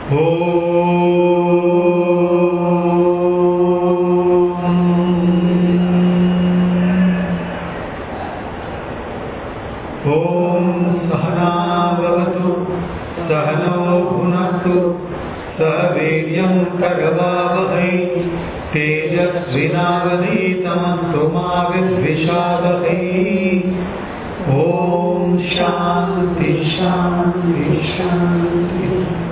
तेजस्विनावधीतमस्तु मा विद्विषावहै। ओम शांति शांति शांति।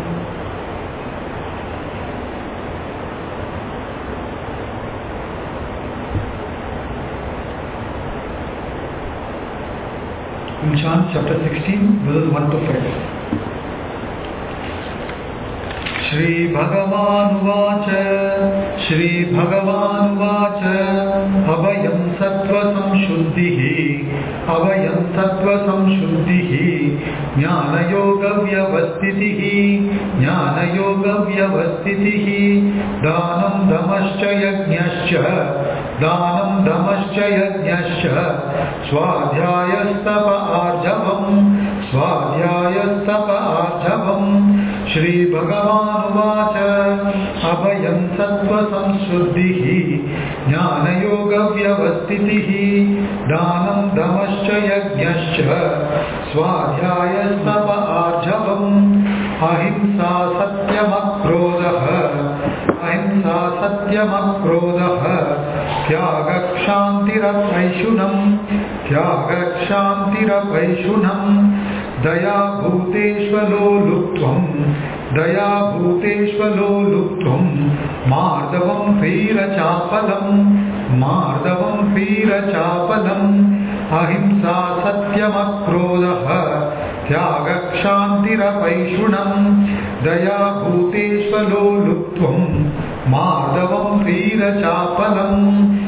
We'll chant chapter 16, verses 1 to 5. Shri Bhagavan Uvac, Shri Bhagavan Uvac, Abhayam Sattva Samshuddhihi, Abhayam Sattva Samshuddhihi, Jnana Yoga Vyavastitihi, Jnana Yoga Vyavastitihi, Dhanam Dhamascha Yajñascha, Dhanam Dhamascha Yajñascha, Swadhyayastapa Arjavam, Swadhyayastapa Arjavam. Shri Bhagavan Uvac, Abhayam Sattva Samshuddhihi, Jnana Yoga Vyavastitihi, Dhanam Dhamascha Yajñascha, Swadhyayastapa Arjavam. Ahimsa Satyam Akrodha, Ahimsa Satyam Akrodha, Tyagakshantirapvaishunam, Tyagakshantirapvaishunam, Daya Bhuteshvalo Luktvam, Daya Bhuteshvalo Luktvam, Mardavam Veerachapalam, Mardavam Veerachapalam, Ahimsa Satyam Akrodha, Tyagakshantirapvaishunam, Daya Bhuteshvalo Luktvam, Mardavam Veerachapalam.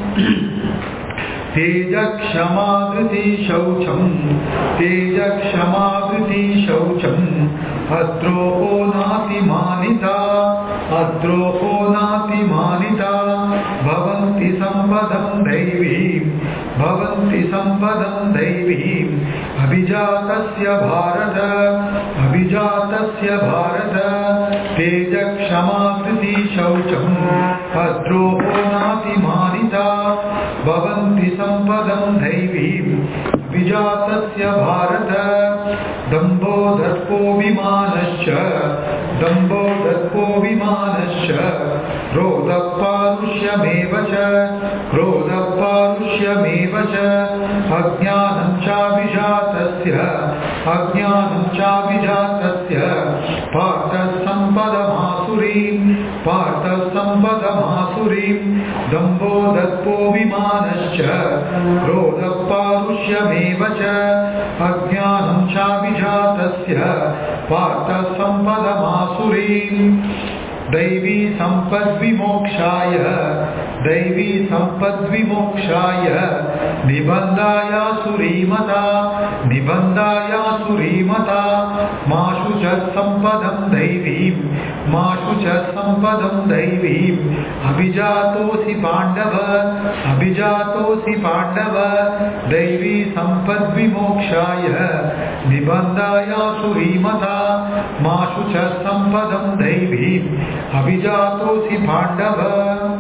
Tejakshamagriti shaucham, Tejakshamagriti shaucham, Astroho nati manita, Astroho nati manita, Bhavanti sampadam daivim, Bhavanti sampadam daivim, Abhijatasya bharata, Abhijatasya bharata, Tejakshamagriti shaucham, Astroho nati manita, Bhavanti sampadam daivim, Vijatasya bharata, Dambo dharpo vimanascha, Dambo dharpo vimanascha, Krodha parushymevacha, Krodha parushymevacha, Ajnanam cha vijatasya, Ajnanam cha vijatasya, Partha sampadam asurim, Partha sampadam asurim, Dambo dharpo vimanascha, Krodha parushymevacha, Ajnanam cha vijatasya, Partha sampadam asurim. Daivi sampad vimokshaya, Daivi sampad vimokshaya, Nibandaya surimata, Nibandaya surimata, Mashucha sampadam daivim, Mashucha sampadam daivim, Abhijatosi Pandava, Abhijatosi Pandava, Daivi sampad vimokshaya, Nibandaya surimata, Mashucha sampadam daivim, Abhijatosi Pandava.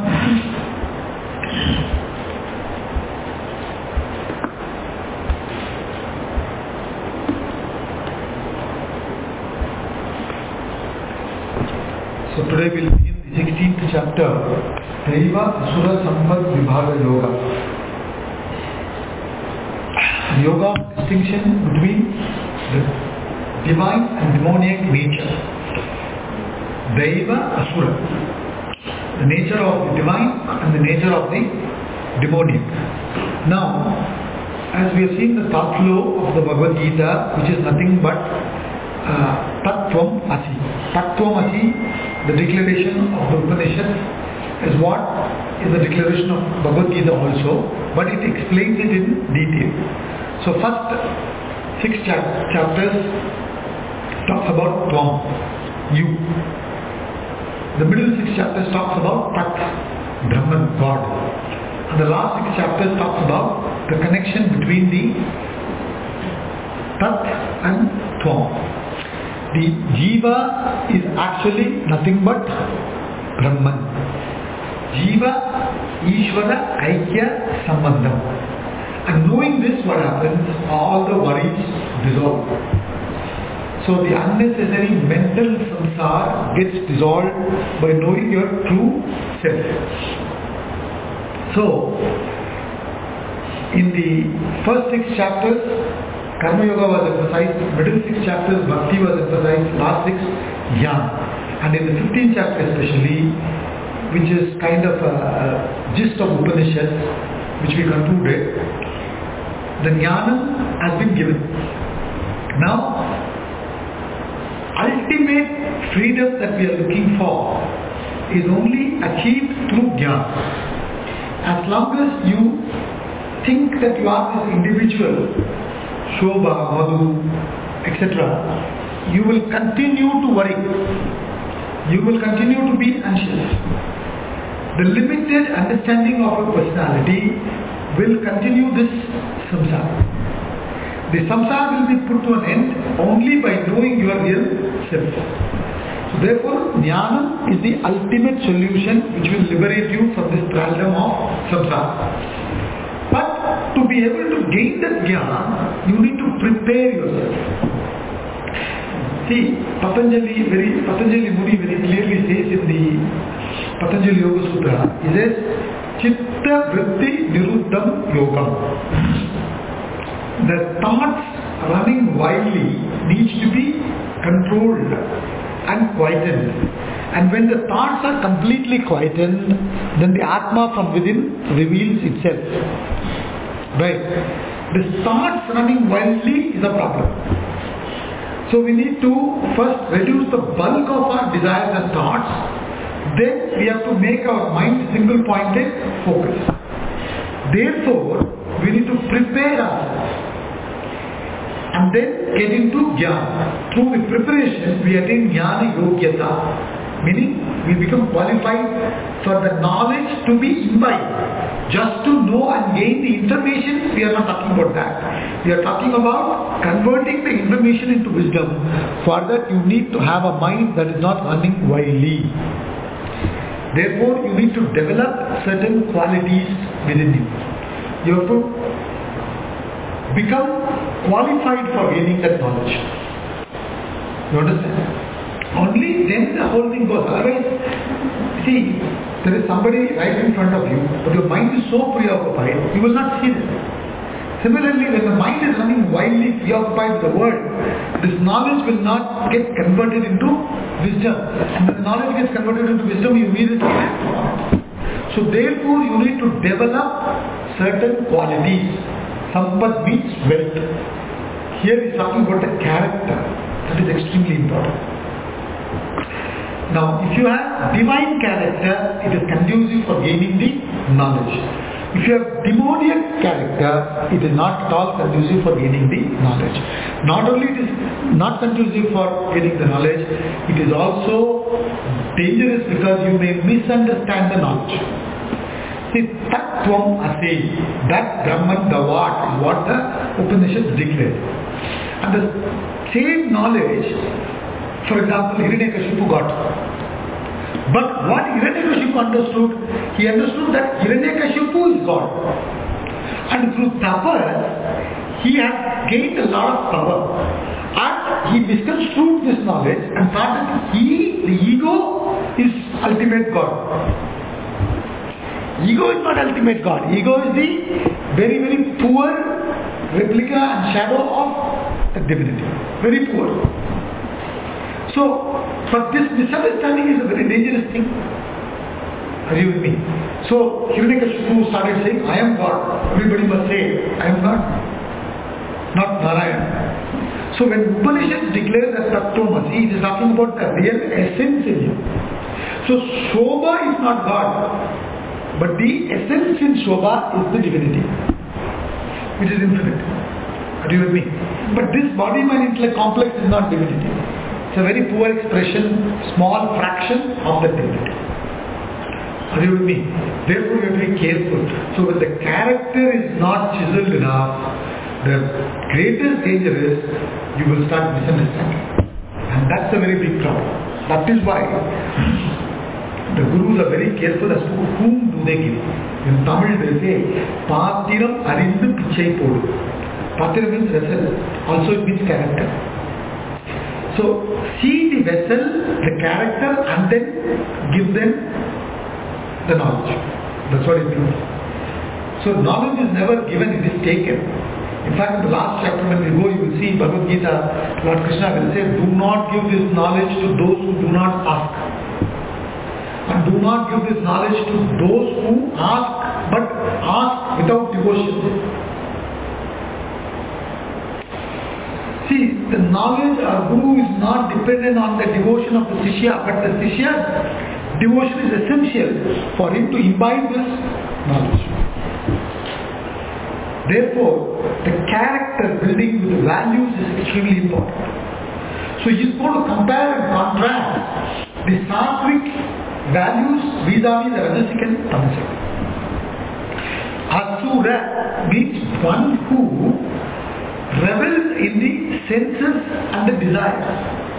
So today we will begin the 16th chapter, Daiva Asura Sampad Vibhaga Yoga. Yoga distinction between the divine and demoniac nature. Daiva Asura, the nature of the divine and the nature of the demoniac. Now, as we have seen the thought flow of the Bhagavad Gita, which is nothing but Tattvam Asi. Tattvam Asi, the declaration of the Upanishads, is what is the declaration of Bhagavad Gita also, but it explains it in detail. So first 6 chapters talks about Tvam, you. The middle 6 chapters talks about Tat, Brahman, God. And the last 6 chapters talks about the connection between the Tat and Tvam. The Jiva is actually nothing but Brahman. Jiva, Ishvara, Aikya, Sambandham. And knowing this, what happens? All the worries dissolve. So the unnecessary mental samsara gets dissolved by knowing your true self. So, in the first 6 chapters, Karma Yoga was emphasized, middle 6 chapters, Bhakti was emphasized, last 6, Jnana. And in the 15th chapter especially, which is kind of a gist of Upanishads, which we concluded, the Jnana has been given. Now, ultimate freedom that we are looking for is only achieved through Jnana. As long as you think that you are this individual, Shobha, Madhu, etc., you will continue to worry. You will continue to be anxious. The limited understanding of your personality will continue this samsara. The samsara will be put to an end only by knowing your real self. So therefore, Jnana is the ultimate solution which will liberate you from this thraldom of samsara. But to be able to gain that Jnana, you need to prepare yourself. See, Patanjali Muni very clearly says in the Patanjali Yoga Sutra, he says, Chitta Vritti Niruddham Yogam. The thoughts running wildly needs to be controlled and quietened. And when the thoughts are completely quietened, then the Atma from within reveals itself. Right? The thoughts running wildly is a problem. So we need to first reduce the bulk of our desires and thoughts. Then we have to make our mind single pointed focus. Therefore, we need to prepare ourselves and then get into Jnana. Through the preparation, we attain Jnana Yogyata, meaning we become qualified for the knowledge to be imbibed. Just to know and gain the information, we are not talking about that. We are talking about converting the information into wisdom. For that, you need to have a mind that is not running wildly. Therefore, you need to develop certain qualities within you. You have to become qualified for gaining that knowledge. You understand? Only then the whole thing goes. Otherwise, see, there is somebody right in front of you, but your mind is so preoccupied, you will not see them. Similarly, when the mind is running wildly preoccupied with the world, this knowledge will not get converted into wisdom. And when the knowledge gets converted into wisdom, you immediately act on it. So therefore, you need to develop certain qualities. Sampad means wealth. Here is talking about the character. That is extremely important. Now, if you have divine character, it is conducive for gaining the knowledge. If you have demoniac character, it is not at all conducive for gaining the knowledge. Not only it is not conducive for gaining the knowledge, it is also dangerous because you may misunderstand the knowledge. See, Tattvam Asi, that Brahman, the what the Upanishads declare. And the same knowledge, for example, Hiranyakashipu got. But what Hiranyakashipu understood, he understood that Hiranyakashipu is God. And through tapas, he had gained a lot of power. And he misconstrued this knowledge and thought that the ego, is ultimate God. Ego is not ultimate God. Ego is the very, very poor replica and shadow of the divinity. Very poor. So, but this misunderstanding is a very dangerous thing. Are you with me? So, Hiranyakashipu started saying, I am God. Everybody must say, I am God. Not Narayana. So, when Upanishads declare that Tattvamasi, it is talking about the real essence in you. So, Shobha is not God. But the essence in Shobha is the divinity, which is infinite. Are you with me? But this body, mind, intellect complex is not divinity. It's a very poor expression, small fraction of the divinity. Are you with me? Therefore, you have to be careful. So, when the character is not chiseled enough, the greatest danger is you will start misunderstanding. And that's a very big problem. That is why the gurus are very careful as to whom do they give. In Tamil they say, Patiram arindu pichai podu. Patiram means vessel. Also it means character. So see the vessel, the character, and then give them the knowledge. That's what it means. So knowledge is never given, it is taken. In fact, in the last chapter when we go, you will see Bhagavad Gita, Lord Krishna will say, do not give this knowledge to those who do not ask. And do not give this knowledge to those who ask, but ask without devotion. See, the knowledge of Guru is not dependent on the devotion of the Shishya, but the Shishya's devotion is essential for him to imbibe this knowledge. Therefore, the character building with the values is extremely important. So he is going to compare and contrast the sattvic values vis-a-vis the rajasic and tamasic. Asura means one who revels in the senses and the desires.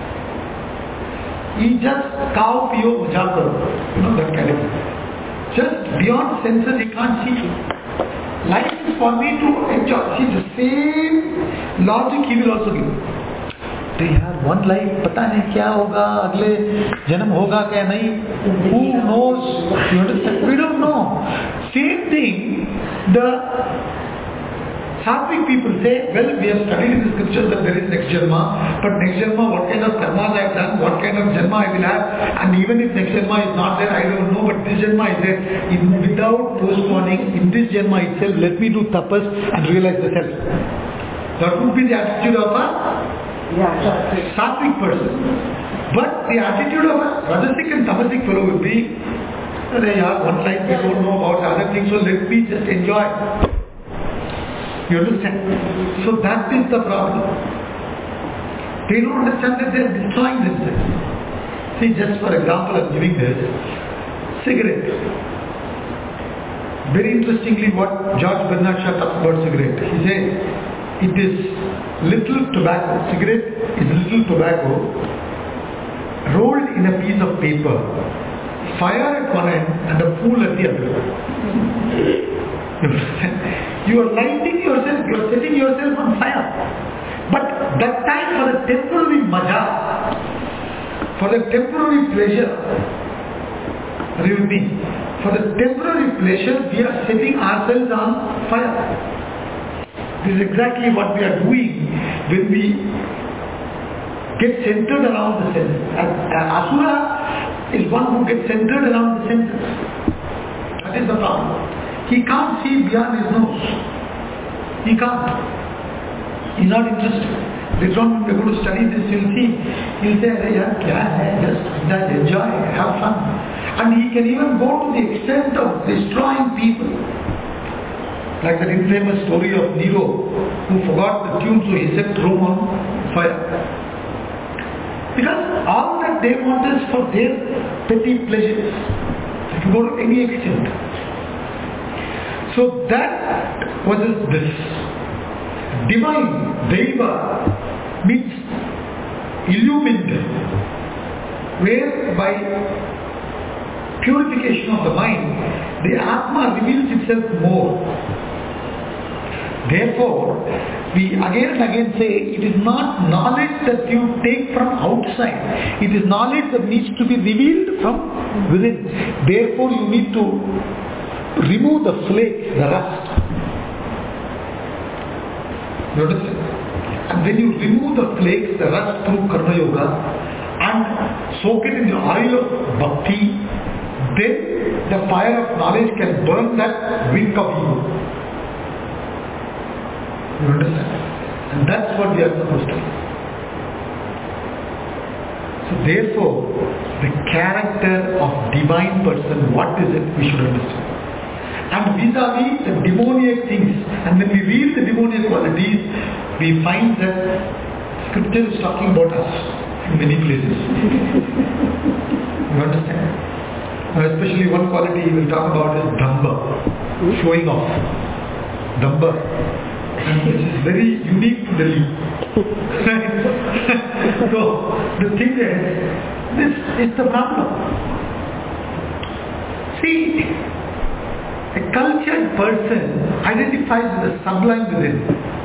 He just cow pio majakar, that kind of thing. Just beyond senses he can't see. Life is for me to enjoy. See, the same logic he will also give. तो यार one life, पता नहीं क्या होगा, अगले जन्म होगा क्या नहीं, who knows? You understand? We don't know. Same thing, the sattvic people say, well, we have studied in the scriptures that there is next Janma, but next Janma, what kind of karmas I have done, what kind of Janma I will have, and even if next Janma is not there, I don't know, but this Janma is there. Without postponing, in this Janma itself, let me do tapas and realize the self. That would be the attitude of a sattvic person. But the attitude of a rajasic and tamasic fellow would be, one life we don't know about other things, so let me just enjoy. You understand? So that is the problem. They don't understand that they are destroying themselves. See, just for example, I am giving this. Cigarette. Very interestingly, what George Bernard Shaw talks about cigarette. He says, it is little tobacco. Cigarette is little tobacco rolled in a piece of paper. Fire at one end and a fool at the other. You are lighting yourself, you are setting yourself on fire. But that time for the temporary maja, for the temporary pleasure, are you with me? For the temporary pleasure, we are setting ourselves on fire. This is exactly what we are doing when we get centered around the senses. Asura is one who gets centered around the senses. That is the problem. He can't see beyond his nose. He can't. He's not interested. Later on when we are going to study this, you'll see. He'll say, just enjoy, have fun. And he can even go to the extent of destroying people. Like that infamous story of Nero, who forgot the tune, so he set Rome on fire. Because all that they want is for their petty pleasures. They can go to any extent. So that was this. Divine, Deva, means illumined, where by purification of the mind, the Atma reveals itself more. Therefore, we again and again say, it is not knowledge that you take from outside. It is knowledge that needs to be revealed from within. Therefore, you need to remove the flake, the rust. You understand? And when you remove the flakes, the rust through Karma Yoga, and soak it in the oil of Bhakti, then the fire of knowledge can burn that wick of ego. You understand? And that's what we are supposed to do. So therefore, the character of divine person, what is it, we should understand. And vis-a-vis the demoniac things, and when we read the demoniac qualities, we find that scripture is talking about us in many places. You understand? Now especially one quality he will talk about is Damba, showing off. Damba. And which is very unique to Delhi. So the thing is, this is the problem. See, a cultured person identifies with the sublime within.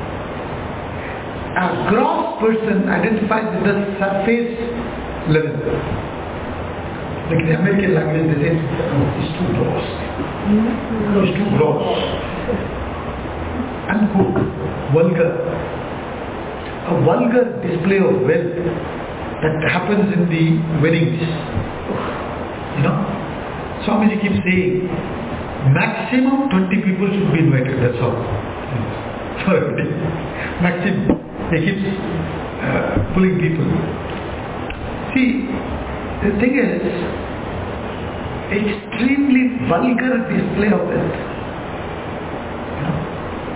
A gross person identifies with the surface level. Like in the American language, they say, oh, it's too gross. No, it's too gross. Uncooked, vulgar. A vulgar display of wealth that happens in the weddings. You know, Swamiji keeps saying, maximum 20 people should be invited, that's all. For a wedding. Maximum. He keeps pulling people. See, the thing is, extremely vulgar display of wealth. You know?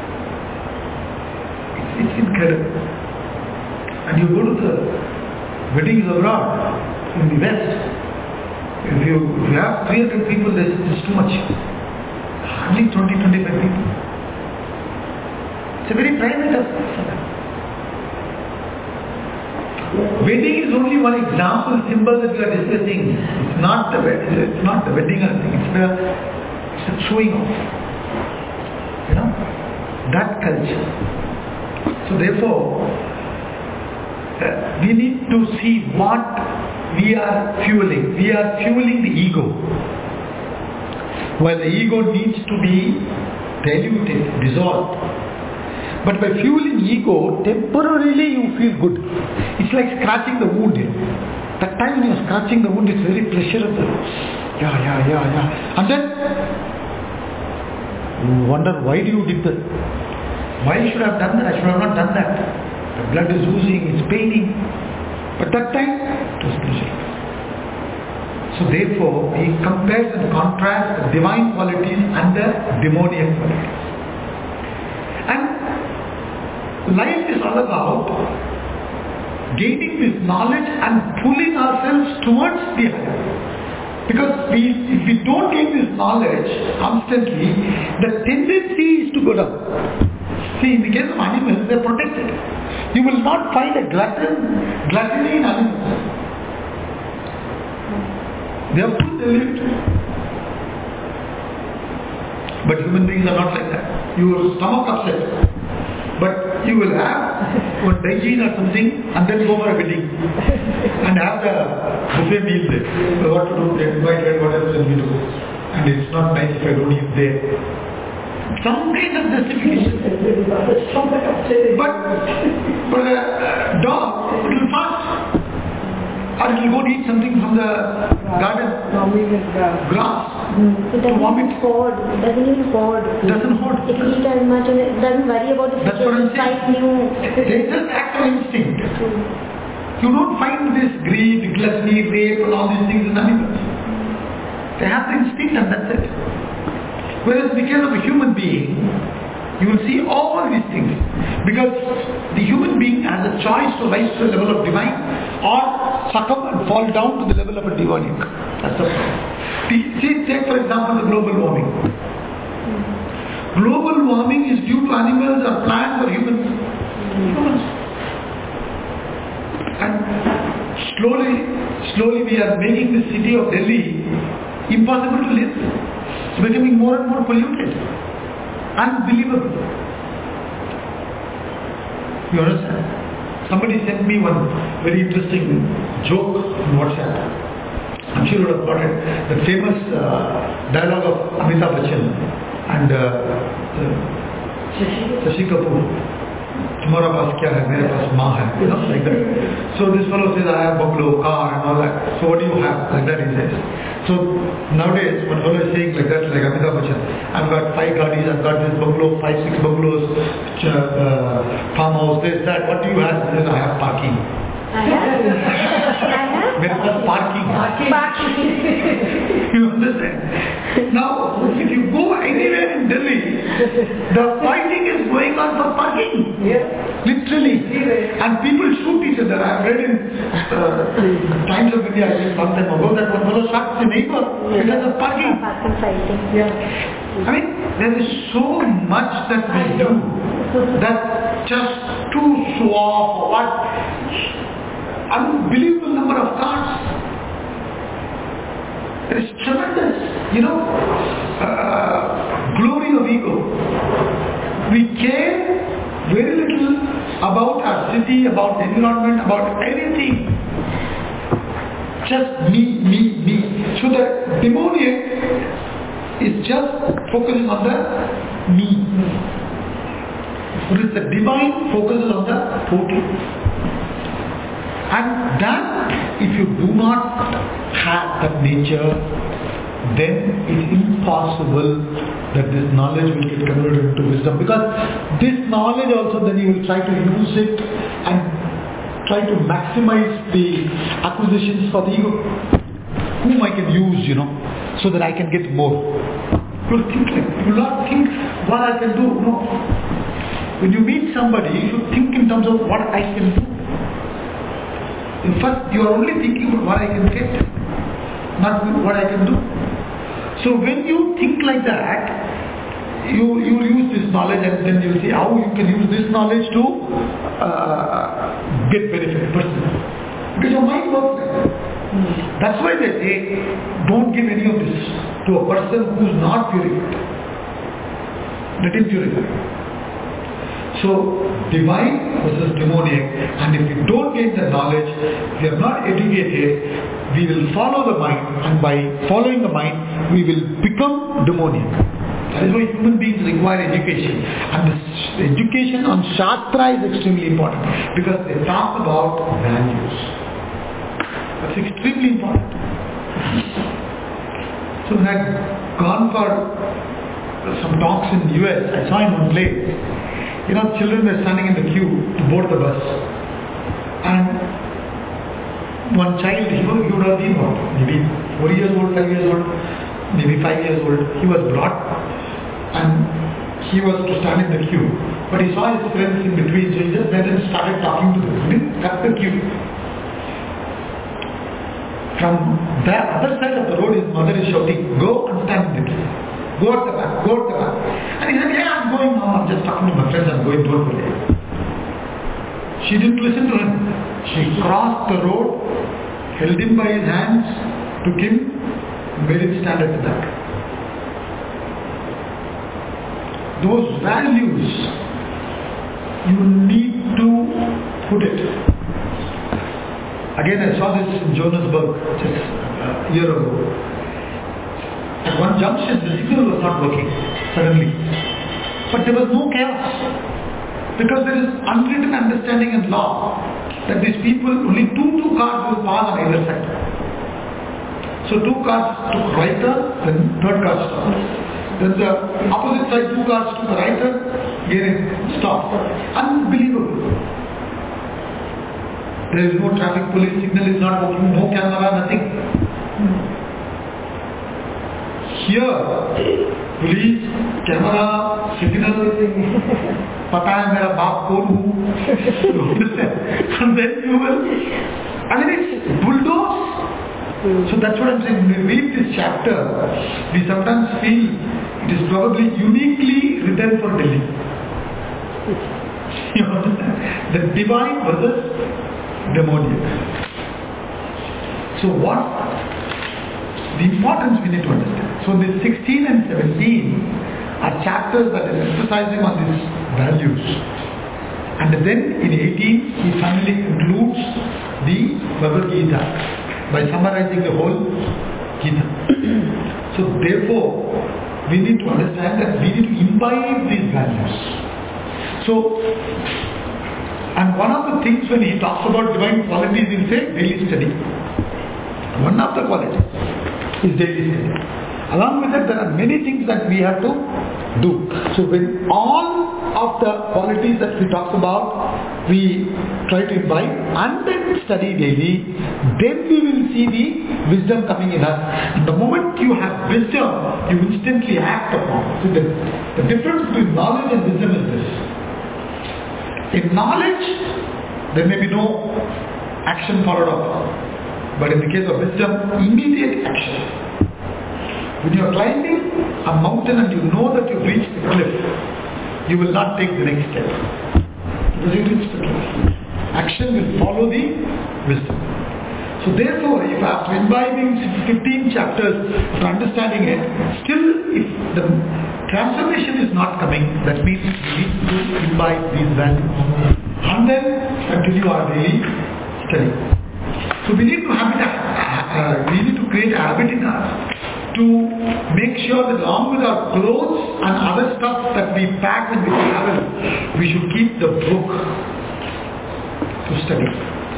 It's incredible. And you go to the weddings abroad, in the West, if you have 300 people, it's too much. Hardly 20-25 people. It's a very private affair. Wedding is only one example, symbol that we are discussing. It's not the wedding, it's not the wedding or anything. It's the showing off. You know, that culture. So therefore, we need to see what we are fueling. We are fueling the ego. While the ego needs to be diluted, dissolved. But by fueling ego, temporarily you feel good. It's like scratching the wound. That time when you are scratching the wound, it's very pleasurable. Yeah. And then you wonder, why do you did that? Why should I have done that? I should have not done that. The blood is oozing, it's paining. But that time, it was pleasurable. So therefore, he compares and contrasts the divine qualities and the demoniac qualities. And life is all about gaining this knowledge and pulling ourselves towards the higher. Because if we don't gain this knowledge constantly, the tendency is to go down. See, in the case of animals, they are protected. You will not find a gluttony in animals. They are full, they live. But human beings are not like that. Your stomach upset. But you will have one hygiene or something and then go for a wedding and have the buffet meal there. So what to do? They invite what else will we do? And it's not nice if I don't eat there. Some kind of justification. But a dog, it will fast. Or it will go and eat something from the garden. Grass. It doesn't hoard. It doesn't even hoard. Doesn't hoard. It can eat as much and it doesn't worry about the future. They just act on instinct. You don't find this greed, gluttony, rape and all these things in animals. They have the instinct and that's it. Whereas in the case of a human being, you will see all these things. Because the human being has a choice to rise to the level of divine or succumb and fall down to the level of a demonic. That's the problem. Take for example the global warming. Global warming is due to animals or plants or humans. Humans. And slowly we are making the city of Delhi impossible to live. It's becoming more and more polluted. Unbelievable. You understand? Somebody sent me one very interesting joke on WhatsApp. I'm sure you would have got it. The famous dialogue of Amitabh Bachchan and Shashi Kapoor. Tomorrow paas kya hai, mere paas maa hai. You know, like that. So this fellow says, I have bungalow, car and all that. So what do you have? Like that he says. So nowadays, when fellow is saying like that, like Amitabh Bachchan, I've got 5 gaadis, I've got this bungalow, 5-6 bungalows, farmhouse, this, that. What do you have? He says, I have parking. Mere paas parking. You understand? Now, if you go anywhere in Delhi, the fighting is going on for parking. Literally. And people shoot each other. I've read in Times of India, I think, some time ago, that one fellow shot the neighbor because of parking. I mean, there is so much that we do that just to show off what. unbelievable number of cars. There is tremendous, glory of ego. We care very little about our city, about the environment, about anything. Just me, me, me. So the demoniac is just focusing on the me. Whereas the divine focuses on the total. And that, if you do not have that nature, then it's impossible that this knowledge will get converted into wisdom. Because this knowledge also, then you will try to use it and try to maximize the acquisitions for the ego. Whom I can use, so that I can get more. You will not think what I can do. No. When you meet somebody, you should think in terms of what I can do. In fact, you are only thinking about what I can get, not what I can do. So when you think like that, you will use this knowledge, and then you will see how you can use this knowledge to get benefit personally. Because your mind works like that. That's why they say, don't give any of this to a person who is not purified. Let him purify. So, divine versus demoniac, and if we don't gain the knowledge, we are not educated, we will follow the mind, and by following the mind, we will become demoniac. That is why human beings require education. And this education on Shastra is extremely important, because they talk about values. That's extremely important. So when I had gone for some talks in the US, I saw in one place, children were standing in the queue to board the bus. And one child, he would have been maybe 4 years old, 5 years old, maybe 5 years old. He was brought and he was to stand in the queue. But he saw his friends in between, so he just went and started talking to them. He didn't cut the queue. From the other side of the road, his mother is shouting, "Go and stand in the queue. Go at the back, go at the back." And he said, "Yeah, I'm going now. I'm just talking to my friends. I'm going, don't worry." She didn't listen to him. She crossed the road, held him by his hands, took him, made him stand at the back. Those values, you need to put it. Again, I saw this in Johannesburg just a year ago. At one junction, the signal was not working suddenly. But there was no chaos. Because there is unwritten understanding and law that these people, only two cars will pass on either side. So 2 cars took right turn, then third car stopped. Then the opposite side, 2 cars took the right turn, again stopped. Unbelievable. There is no traffic police, signal is not working, no camera, nothing. Here, police, camera, signal, pata hai mera baap kaun hu. You understand? And then you will, it's bulldoze. So that's what I'm saying. When we read this chapter, we sometimes feel it is probably uniquely written for Delhi. You understand? The divine versus demoniac. So what? The importance we need to understand. So the 16 and 17 are chapters that are emphasizing on these values. And then in 18, he finally concludes the Bhagavad Gita by summarizing the whole Gita. So therefore, we need to understand that we need to imbibe these values. So, and one of the things when he talks about divine qualities, he will say daily study. One of the qualities is daily study. Along with that, there are many things that we have to do. So when all of the qualities that he talks about, we try to imbibe and then study daily, then we will see the wisdom coming in us. And the moment you have wisdom, you instantly act upon. So the difference between knowledge and wisdom is this. In knowledge, there may be no action followed up. But in the case of wisdom, immediate action. When you are climbing a mountain and you know that you've reached the cliff, you will not take the next step. Because you reached the cliff. action will follow the wisdom. So therefore, if after imbibing 15 chapters, after understanding it, still if the transformation is not coming, that means we need to imbibe these values and then continue our daily study. So we need to create a habit in us to make sure that along with our clothes and other stuff that we pack when we travel, we should keep the book to study.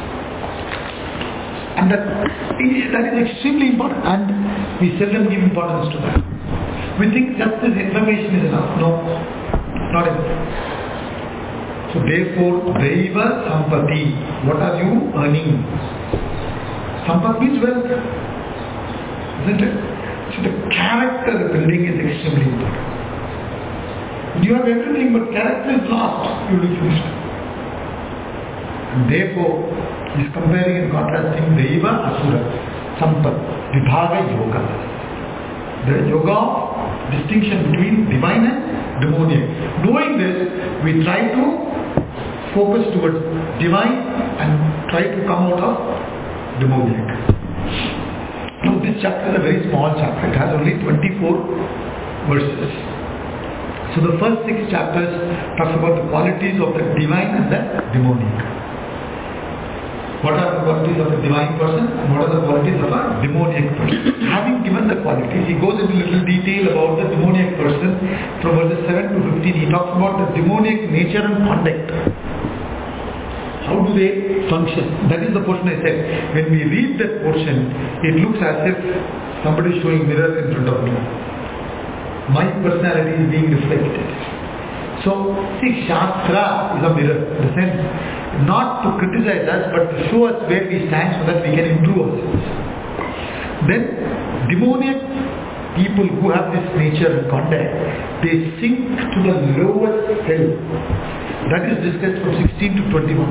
And that is extremely important, and we seldom give importance to that. We think just this information is enough. No, not enough. So therefore, Daiva Sampati, what are you earning? Sampati means wealth, isn't it? So the character building is extremely important. You have everything, but character is lost, you will be finished. And therefore, he is comparing and contrasting Daiva Asura, Sampat, Vibhaga Yoga. The yoga of distinction between divine and demoniac. Knowing this, we try to focus towards divine and try to come out of demoniac. Now this chapter is a very small chapter. It has only 24 verses. So the first 6 chapters talks about the qualities of the divine and the demoniac. What are the qualities of a divine person and what are the qualities of a demoniac person? Having given the qualities, he goes into little detail about the demoniac person. From verses 7 to 15, he talks about the demoniac nature and conduct. How do they function? That is the portion I said. When we read that portion, it looks as if somebody is showing mirror in front of me. My personality is being reflected. So, see, Shastra is a mirror in the sense, not to criticize us, but to show us where we stand so that we can improve ourselves. Then, demoniac people who have this nature and conduct, they sink to the lowest hell. That is discussed from 16 to 21.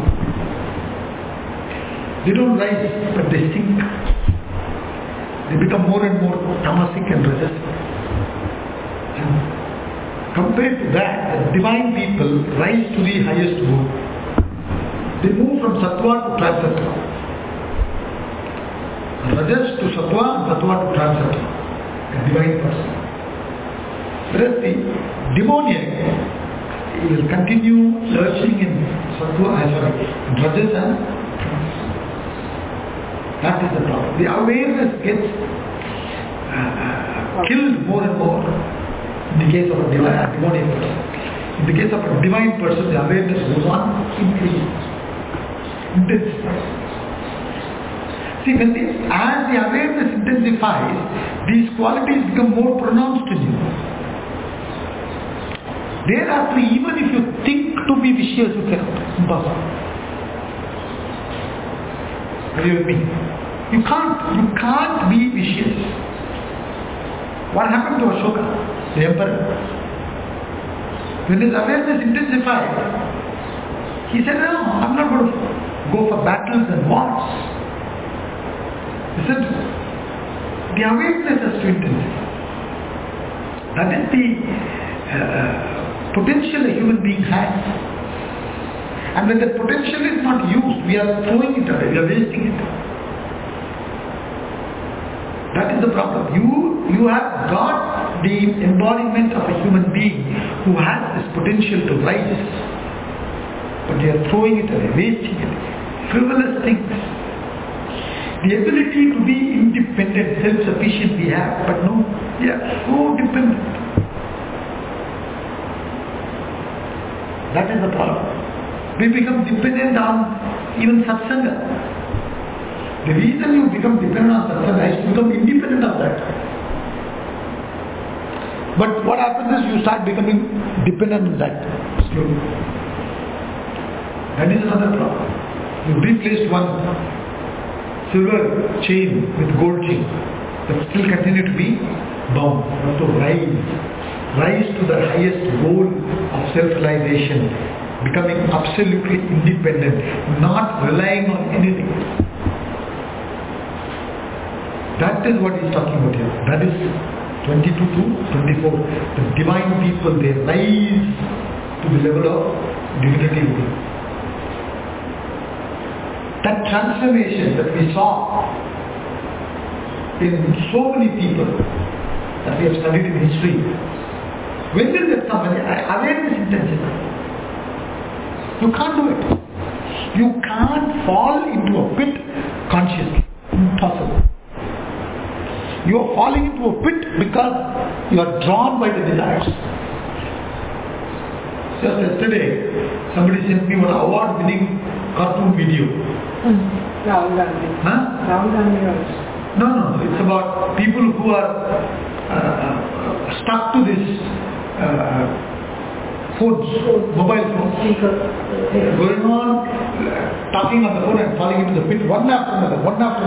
They don't rise, but they sink. They become more and more tamasic and rajasic. Compared to that, the divine people rise to the highest good. They move from sattva to transattva. Rajas to sattva and sattva to transattva. A divine person. Whereas the demoniac will continue lurching in sattva, in rajas and that is the problem. The awareness gets killed more and more. In the case of a demoniac person. In the case of a divine person, the awareness goes on increasing, intensifies. See, as the awareness intensifies, these qualities become more pronounced in you. Thereafter, even if you think to be vicious, you cannot. Impossible. Are you with me? You can't be vicious. What happened to Ashoka? The emperor. When his awareness intensified, he said, no, I'm not going to go for battles and wars. He said, the awareness has to intensify. That is the potential a human being has. And when the potential is not used, we are throwing it away, we are wasting it. That is the problem. You have got the embodiment of a human being who has this potential to rise, but you are throwing it away, wasting it. Frivolous things. The ability to be independent, self-sufficient we have, but no, we are so dependent. That is the problem. We become dependent on even satsanga. The reason you become dependent on satsanga is to become independent of that. But what happens is you start becoming dependent on that slowly. That is another problem. You replaced one silver chain with gold chain, but still continue to be bound. You have to rise to the highest goal of self-realization, becoming absolutely independent, not relying on anything. That is what he is talking about here. That is 22 to 24. The divine people, they rise to the level of divinity within. That transformation that we saw in so many people that we have studied in history, when did that come? Awareness intention. You can't do it. You can't fall into a pit consciously. Impossible. You are falling into a pit because you are drawn by the desires. Just yesterday, somebody sent me one award-winning cartoon video. Rahul Gandhi. Huh? Rahul Gandhi also. No. It's about people who are stuck to this phones, mobile phones. Going on, talking on the phone and falling into the pit one after another.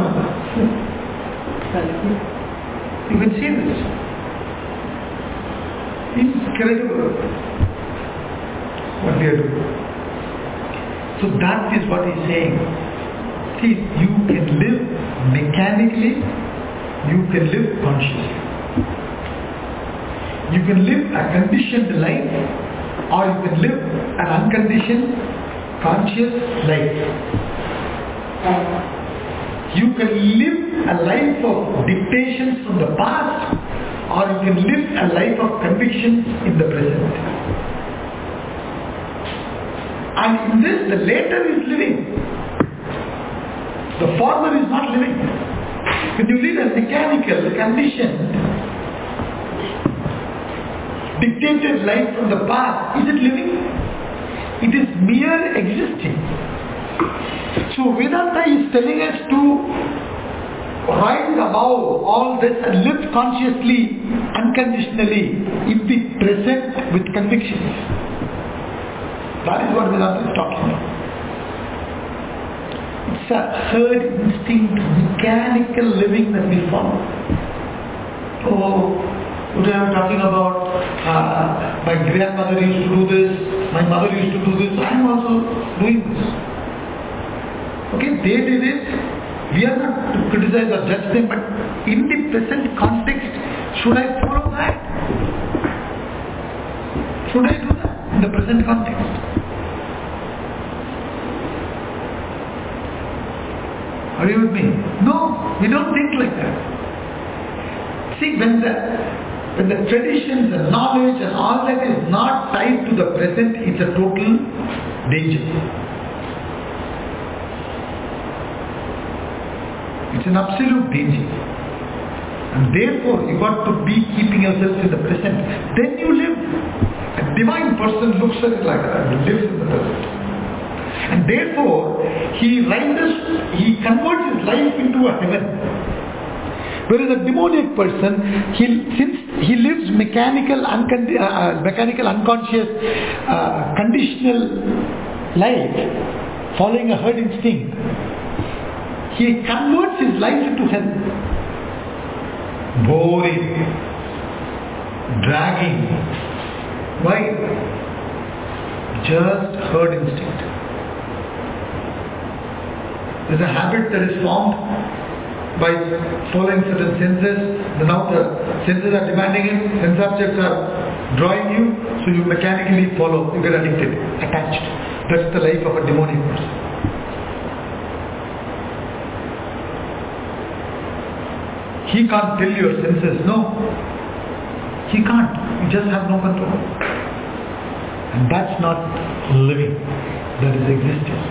You can see this. Incredible what they are doing. So that is what he's saying. See, you can live mechanically, you can live consciously. You can live a conditioned life, or you can live an unconditioned, conscious life. You can live a life of dictations from the past, or you can live a life of convictions in the present. And in this, the latter is living. The former is not living. When you live a mechanical, conditioned, dictated life from the past, is it living? It is mere existing. So Vedanta is telling us to rise above all this and live consciously, unconditionally, in the present with convictions. That is what Vedanta is talking about. It's a herd instinct, mechanical living that we follow. Oh, what I am talking about, my grandmother used to do this, my mother used to do this, I am also doing this. Okay, they did it. We are not to criticize or judge them, but in the present context, should I follow that? Should I do that in the present context? Are you with me? No, we don't think like that. See, when the traditions and knowledge and all that is not tied to the present, it's a total danger. It's an absolute danger. And therefore, you got to be keeping yourself in the present. Then you live. A divine person looks at it like that, lives in the present. And therefore, he converts his life into a heaven. Whereas a demoniac person, since he lives mechanical, unconscious, conditional life, following a herd instinct, he converts his life into hell. Boring, dragging. Why? Just herd instinct. There's a habit that is formed by following certain senses. Now the senses are demanding it, sense objects are drawing you, so you mechanically follow, you get addicted, attached. That's the life of a demonic person. He can't tell your senses, no. He can't. You just have no control. And that's not living. That is existing.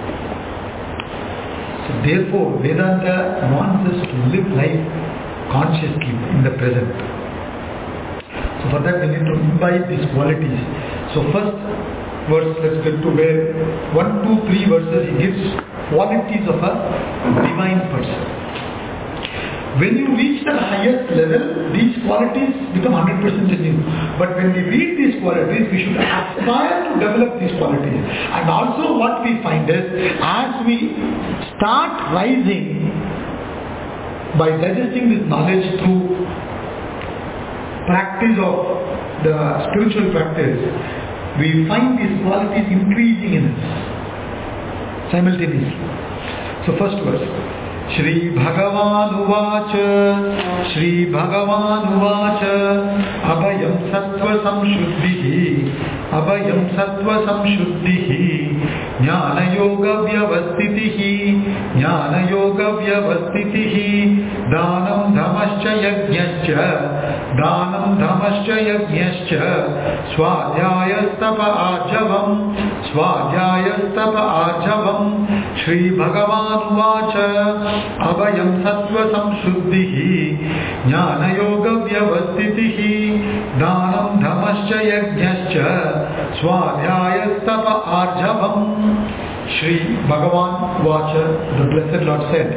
So therefore, Vedanta wants us to live life consciously in the present. So for that we need to imbibe these qualities. So first verse, let's get to where 1, 2, 3 verses he gives qualities of a divine person. When you reach the highest level, these qualities become 100% in you. But when we read these qualities, we should aspire to develop these qualities. And also what we find is, as we start rising by digesting this knowledge through practice of the spiritual practice, we find these qualities increasing in us simultaneously. So first verse. Shri Bhagavan Uvacha Shri Bhagavan Uvacha Abhayam Sattva Samshuddhihi Abhayam Sattva Samshuddhihi Jnana Yoga Vyavastitihi, Jnana Yoga Vyavastitihi, Dhanam Dhamascha Yajñascha, Dhanam Dhamascha Yajñascha, Swadhyayastapa Arjavam, Swadhyayastapa Arjavam, Shri Bhagavan Vacha, Abhayam Sattva Samshuddhihi, Jnana Yoga Vyavastitihi, Dhanam Dhamascha Yajñascha, Swadhyayastapa Arjavam. Shri Bhagavan Vacha, the Blessed Lord said,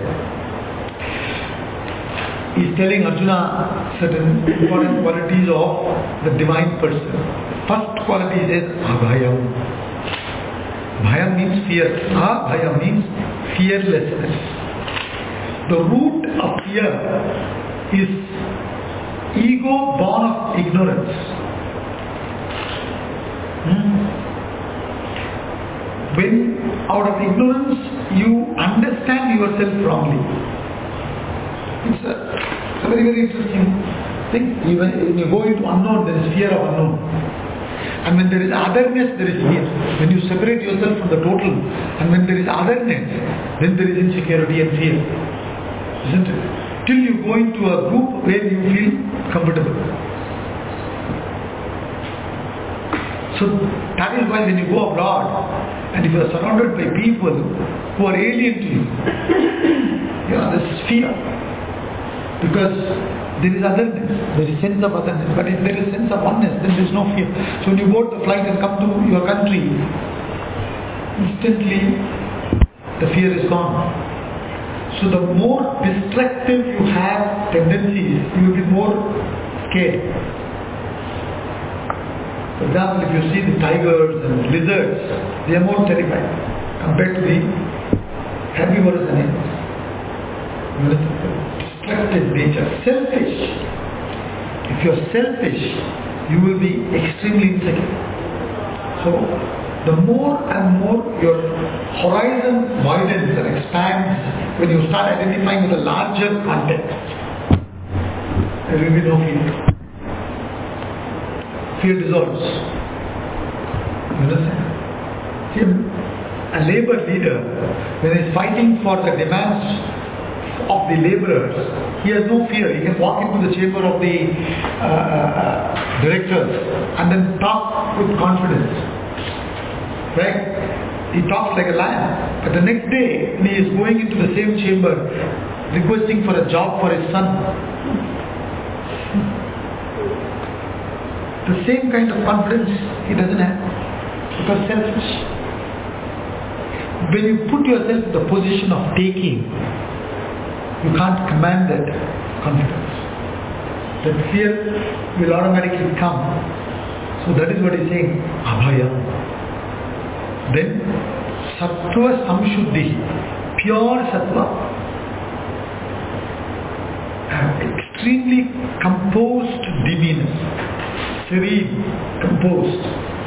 he is telling Arjuna certain important qualities of the divine person. First quality is Abhayam. Bhayam means fear. Abhayam means fearlessness. The root of fear is ego born of ignorance. When out of ignorance you understand yourself wrongly. It's a very, very interesting thing. Even when you go into unknown, there is fear of unknown. And when there is otherness, there is fear. When you separate yourself from the total, and when there is otherness, then there is insecurity and fear. Isn't it? Till you go into a group where you feel comfortable. So that is why when you go abroad, and if you are surrounded by people who are alien to you, this is fear. Because there is otherness, there is sense of otherness, but if there is sense of oneness, then there is no fear. So when you board the flight and come to your country, instantly the fear is gone. So the more destructive you have tendencies, you will be more scared. For example, if you see the tigers and lizards, they are more terrified compared to the herbivores and animals. Destructive nature, selfish. If you are selfish, you will be extremely insecure. So, the more and more your horizon widens and expands when you start identifying with a larger context, there will be no fear. Fear dissolves. You understand? See, a labor leader, when he is fighting for the demands of the laborers, he has no fear. He can walk into the chamber of the directors and then talk with confidence. Right? He talks like a lion. But the next day, when he is going into the same chamber, requesting for a job for his son, the same kind of confidence he doesn't have, because selfish. When you put yourself in the position of taking, you can't command that confidence. That fear will automatically come. So that is what he is saying, Abhaya. Then Sattva Samshuddhi, pure Sattva, extremely composed demeanor, serene, composed,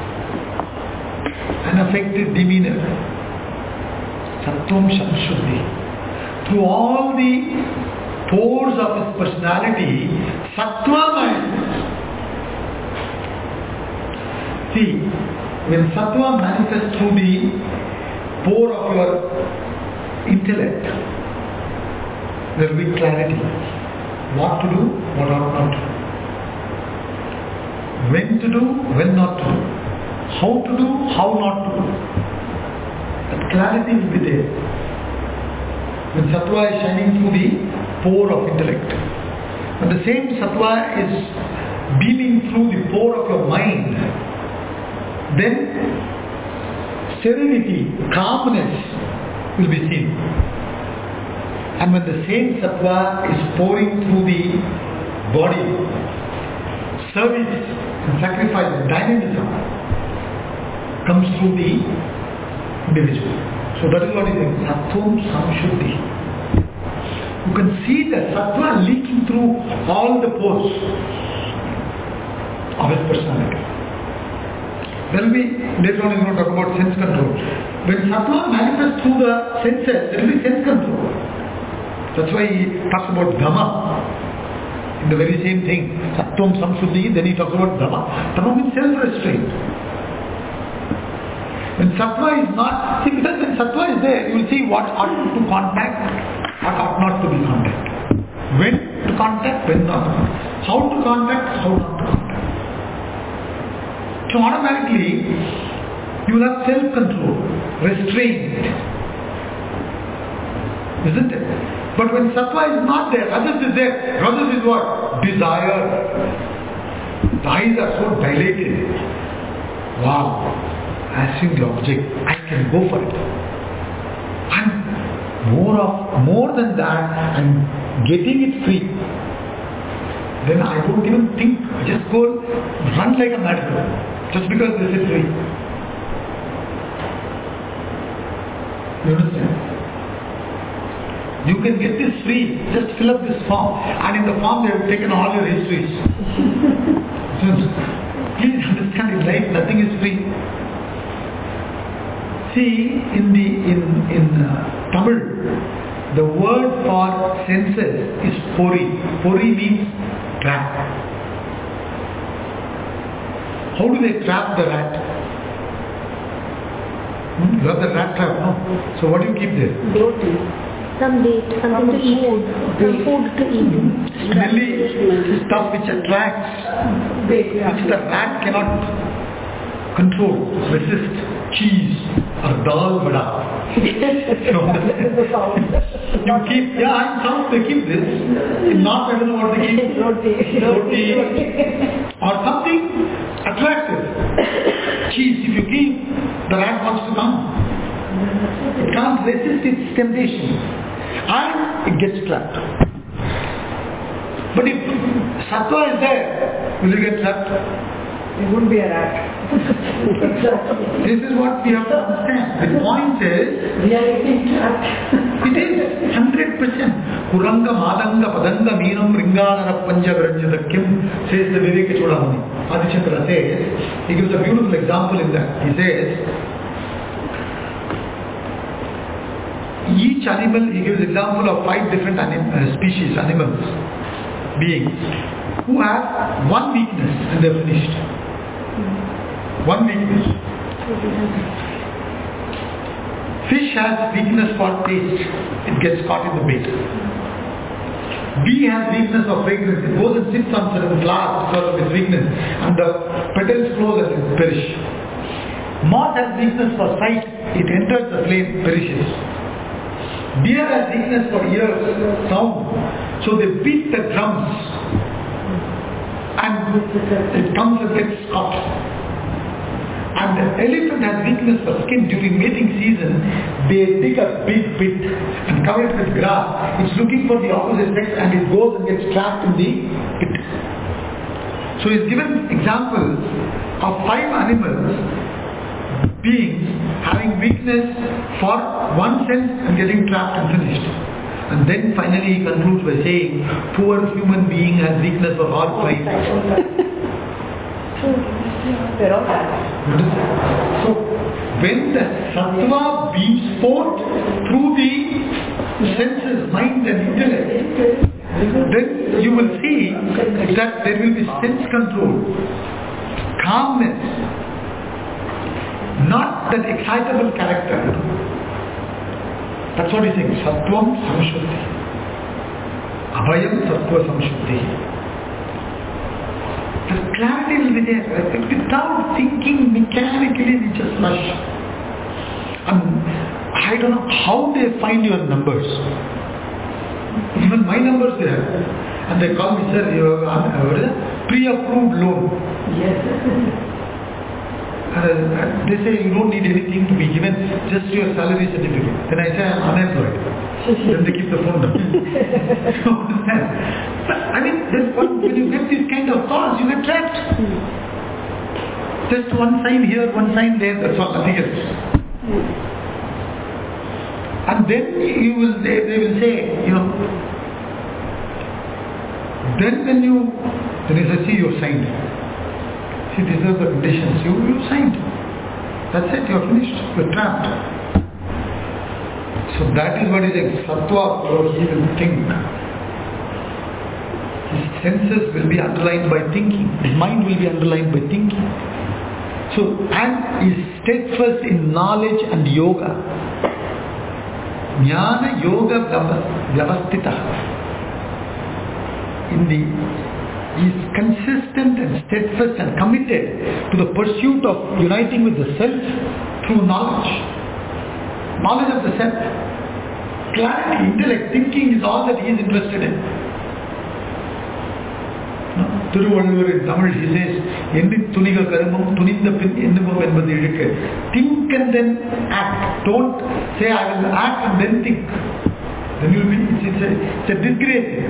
unaffected demeanor, Sattvam Samshuddhi. Through all the pores of his personality, Sattva manifests. See, when Sattva manifests through the pore of your intellect, there will be clarity. What to do, what not to do. When to do, when not to do. How to do, how not to do. That clarity will be there. When Sattva is shining through the pore of intellect. When the same Sattva is beaming through the pore of your mind, then serenity, calmness will be seen. And when the same Sattva is pouring through the body, service and sacrifice, dynamism comes through the individual. So that is what is in Sattvam Samshuddhi. You can see the Sattva leaking through all the pores of his personality. Then later on we are going to talk about sense control. When Sattva manifests through the senses, there will be sense control. That's why he talks about Dhamma. In the very same thing, Sattvam Samshuddhi, then he talks about Dhamma. Dhamma means self-restraint. When sattva is not, see, because when sattva is there, you will see what ought to contact, what ought not to be contact. When to contact, when not to contact. How to contact, how not to contact. So automatically, you will have self-control, restraint. Isn't it? But when sattva is not there, rajas is there. Rajas is what? Desire. The eyes are so dilated. Wow. I've seen the object. I can go for it. And more than that, I'm getting it free. Then I don't even think. I just go run like a madman. Just because this is free. You understand? You can get this free. Just fill up this form. And in the form they have taken all your histories. Please understand, in life nothing is free. See, in Tamil, the word for senses is pori. Pori means trap. How do they trap the rat? You have the rat trap, no? So what do you keep there? Some date, something to eat. Some food to eat. Smelly stuff which attracts, which the rat cannot control, resist. Cheese or dal vada. You keep, in South they keep this. In North I don't know what they keep. Roti. Or something attractive. Cheese, if you keep, the rat wants to come. It can't resist its temptation. And it gets trapped. But if sattva is there, will you get trapped? It wouldn't be a rat. This is what we have to understand. The point is, We are getting trapped. it is 100%. Kuranga madanga padanga meenam ringadana panja viranjadakyam, says the Viveka Chodamani. Adichandra says, he gives a beautiful example in that. He says, each animal, he gives example of 5 different species, animals, beings, who have one weakness and they are finished. One weakness. Fish has weakness for taste. It gets caught in the bait. Bee has weakness for fragrance. It goes and sits on certain flowers because of its weakness. And the petals close and it perish. Moth has weakness for sight. It enters the flame, perishes. Deer has weakness for ears, sound. So they beat the drums. And it comes and gets caught. And the elephant has weakness for skin. During mating season, they dig a big pit and cover it with grass. It's looking for the opposite sex and it goes and gets trapped in the pit. So he's given examples of 5 animals, beings having weakness for one sense and getting trapped and finished. And then finally he concludes by saying, poor human being has weakness for all 5. They're all rats. So when the sattva beams forth through the senses, mind and intellect, then you will see that there will be sense control, calmness, not that excitable character. That's what he's saying. Sattvam samshuddhi. Abhayam sattva samshuddhi. The clarity will be there. Without thinking mechanically, we just rush. And I don't know how they find your numbers. Even my numbers they have. And they call me, sir, you have pre-approved loan. Yes. They say you don't need anything to be given, just your salary certificate. Then I say I'm unemployed. Then they keep the phone down. You understand? But I mean, when you get these kind of calls, you get trapped. Just one sign here, one sign there, that's all, nothing else. And then they will say, you know, then when you say, see, you've signed. See, these are the conditions. You signed. That's it, you're finished. You're trapped. So that is what is a sattva, or he will think. His senses will be underlined by thinking. His mind will be underlined by thinking. So, and is steadfast in knowledge and yoga. Jnana yoga vyavastita. He is consistent and steadfast and committed to the pursuit of uniting with the self through knowledge. Knowledge of the self. Clarity, intellect, thinking is all that he is interested in. Thiruvalluvar in Tamil, he says, Enni Thuniga Karumam, Tuninda Pin Ennumam Enbadu Idukku. Think and then act. Don't say I will act and then think. Then you will be, it's a disgrace.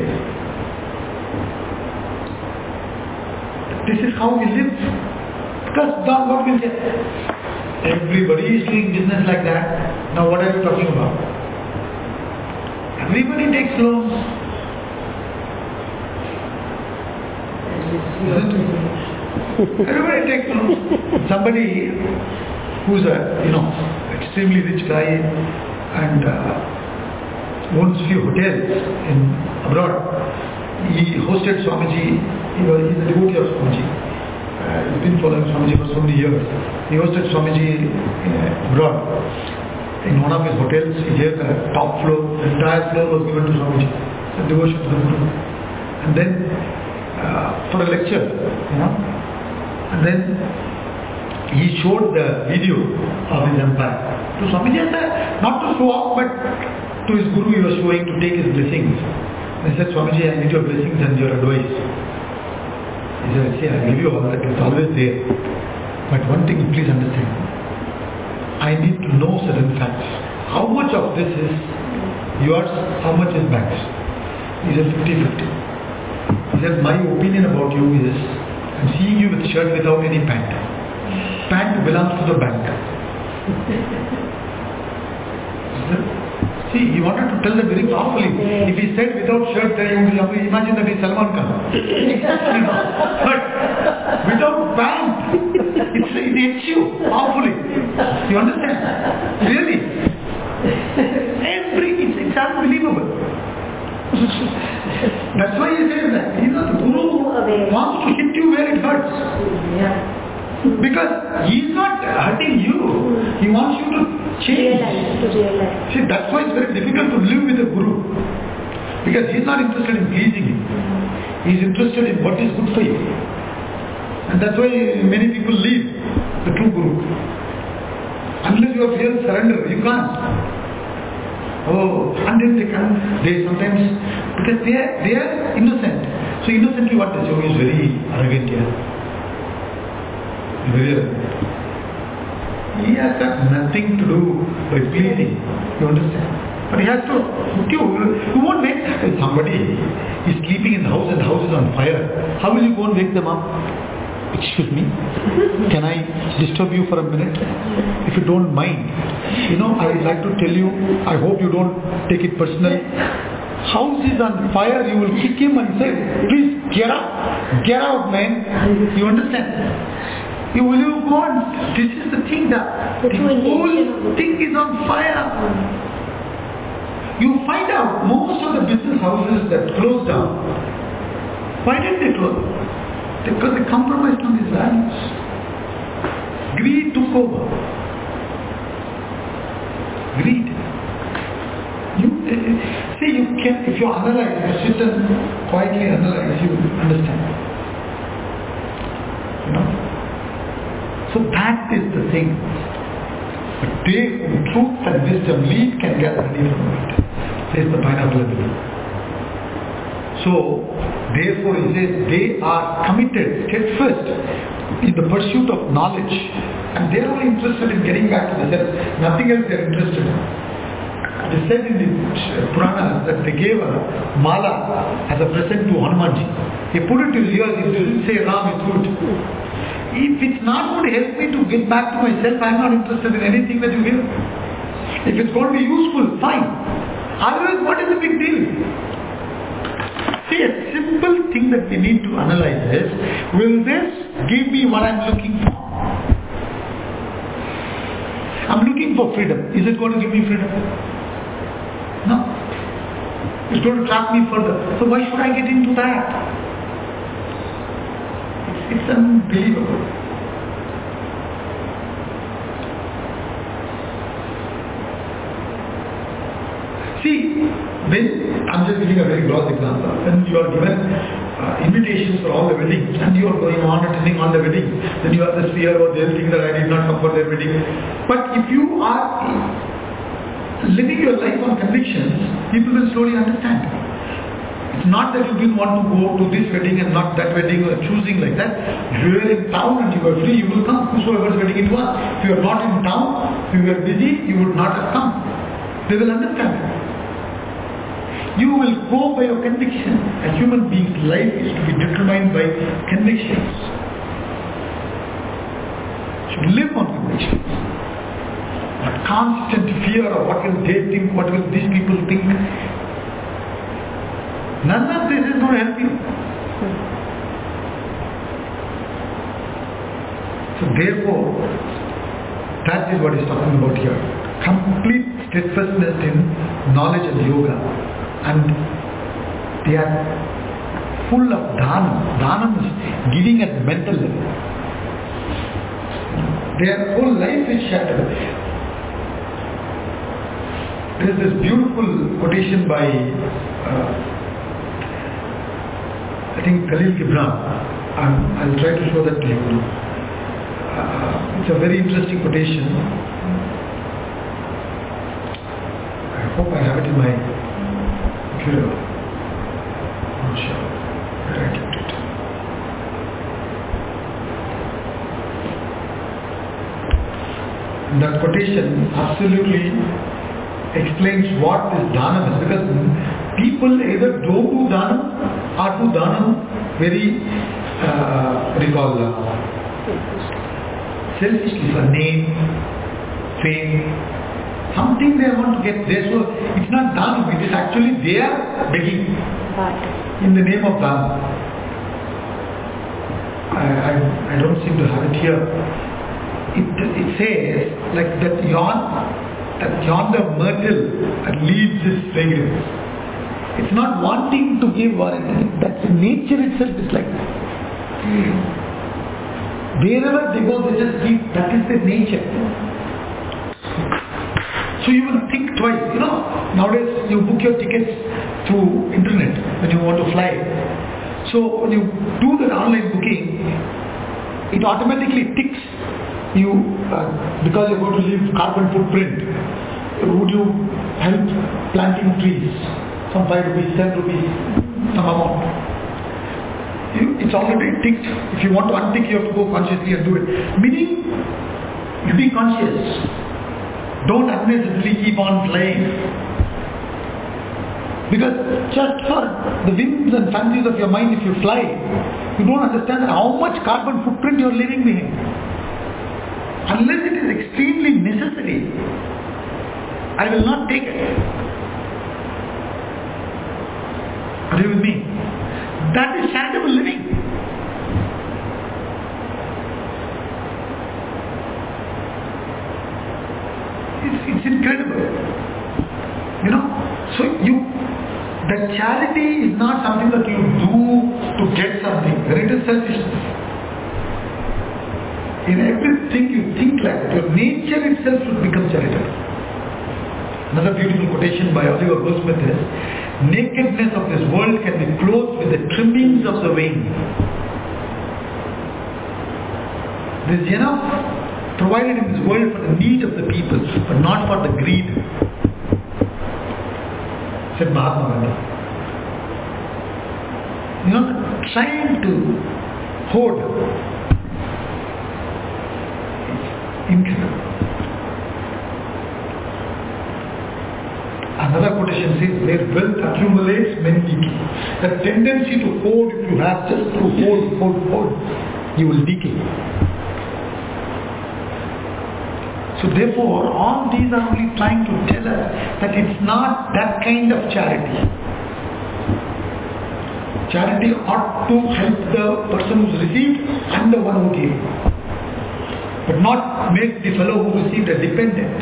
This is how we live. Because God, what will say? Everybody is doing business like that. Now what are you talking about? Everybody takes loans. Everybody takes loans. Somebody who's a extremely rich guy and owns few hotels in abroad. He hosted Swamiji. He's a devotee of Swamiji. He's been following Swamiji for so many years. He hosted Swamiji abroad. In one of his hotels, he gave the top floor, the entire floor was given to Swamiji. It's a devotion to the Guru. And then for a lecture, and then he showed the video of his empire to Swamiji, not to show off, but to his Guru he was showing to take his blessings. And he said, Swamiji, I need your blessings and your advice. He said, see, I'll give you all that, it's always there. But one thing, please understand. I need to know certain facts. How much of this is yours, how much is bank's? He said 50-50. He said, my opinion about you is, I'm seeing you with shirt without any pant. Pant belongs to the bank. See, he wanted to tell them very powerfully. If he said without shirt, then you will imagine that he's Salman Khan. But without pant, it hits you powerfully. You understand? Really? It's unbelievable. That's why he says that. The Guru wants to hit you where it hurts. Because he is not hurting you. He wants you to change. Realize. See, that's why it's very difficult to live with a Guru. Because he is not interested in pleasing you. He is interested in what is good for you. And that's why many people leave the true Guru. Unless you have real surrender, you can't. And then they sometimes, because they are innocent. So innocently what they show is very arrogant here. Very arrogant. He has got nothing to do by pleasing. You understand? But he has to, you won't wake somebody is sleeping in the house and the house is on fire. How will you go and wake them up? Excuse me, can I disturb you for a minute? If you don't mind, I would like to tell you, I hope you don't take it personally. House is on fire, you will kick him and say, please get out man. You understand? You will go on. This is the thing that the whole thing is on fire. You find out most of the business houses that closed down. Why did they close? Because they compromised on these values. Greed took over. Greed. You can, if you analyze, you sit and quietly analyze, you understand. So that is the thing. But they whom truth and wisdom lead can get honey from it. Says the pineapple in the middle. So, therefore he says they are committed, steadfast in the pursuit of knowledge. And they are only interested in getting back to the self. Nothing else they are interested in. It is said in the Puranas that they gave a mala as a present to Hanumanji. He put it to his ears, he didn't say Ram is good. If it's not going to help me to get back to myself, I am not interested in anything that you give. If it's going to be useful, fine. Otherwise, what is the big deal? See, a simple thing that we need to analyze is, will this give me what I am looking for? I am looking for freedom. Is it going to give me freedom? No. It's going to trap me further. So why should I get into that? It's unbelievable. See, when, I'm just giving a very broad example, when you are given invitations for all the weddings and you are going on attending all the weddings, then you have this fear or they'll think that I did not come for their wedding. But if you are living your life on convictions, people will slowly understand. It's not that you didn't want to go to this wedding and not that wedding or choosing like that. If you are in town and you are free, you will come, whosoever's wedding it was. If you are not in town, if you were busy, you would not have come. They will understand. You will go by your conviction. A human being's life is to be determined by convictions. You should live on convictions. But constant fear of what will they think, what will these people think. None of this is going to help you. So therefore, that is what he's talking about here. Complete steadfastness in knowledge and yoga. And they are full of dhanam. Dhanam is giving at mental level. Their whole life is shattered. There is this beautiful quotation by I think Khalil Gibran. I'll try to show that to you. It's a very interesting quotation. I hope I have it in my computer. Not sure where I kept it. And that quotation absolutely explains what this dhanam is, because people either don't do dhanam or do dhanam very selfishly for name, fame, something they want to get there. So it's not dhanam, it is actually they are begging in the name of dhanam. I don't seem to have it here. It says like that yonder myrtle that leaves its fragrance. It's not wanting to give or anything. That's nature itself is like that. Wherever they go, they just give. That is their nature. So you will think twice. You know, nowadays you book your tickets through internet when you want to fly. So when you do that online booking, it automatically ticks you because you're going to leave carbon footprint. Would you help planting trees? Some 5 rupees, 10 rupees, some amount. It's already ticked. If you want to untick, you have to go consciously and do it. Meaning, you be conscious. Don't unnecessarily keep on flying. Because just for the whims and fancies of your mind, if you fly, you don't understand how much carbon footprint you are leaving behind. Unless it is extremely necessary, I will not take it. Are you with me? That is charitable living. It's incredible. You know, so that charity is not something that you do to get something. It is selfishness. In everything you think like that. Your nature itself should become charitable. Another beautiful quotation by Oliver Goldsmith is, nakedness of this world can be clothed with the trimmings of the wing. There is enough provided in this world for the need of the people, but not for the greed, said Mahatma Gandhi. You know, trying to hoard is incredible. Another quotation says, where wealth accumulates, men decay. The tendency to hoard, if you have just to hold, you will decay. So therefore, all these are only trying to tell us that it's not that kind of charity. Charity ought to help the person who's received and the one who gave. But not make the fellow who received a dependent.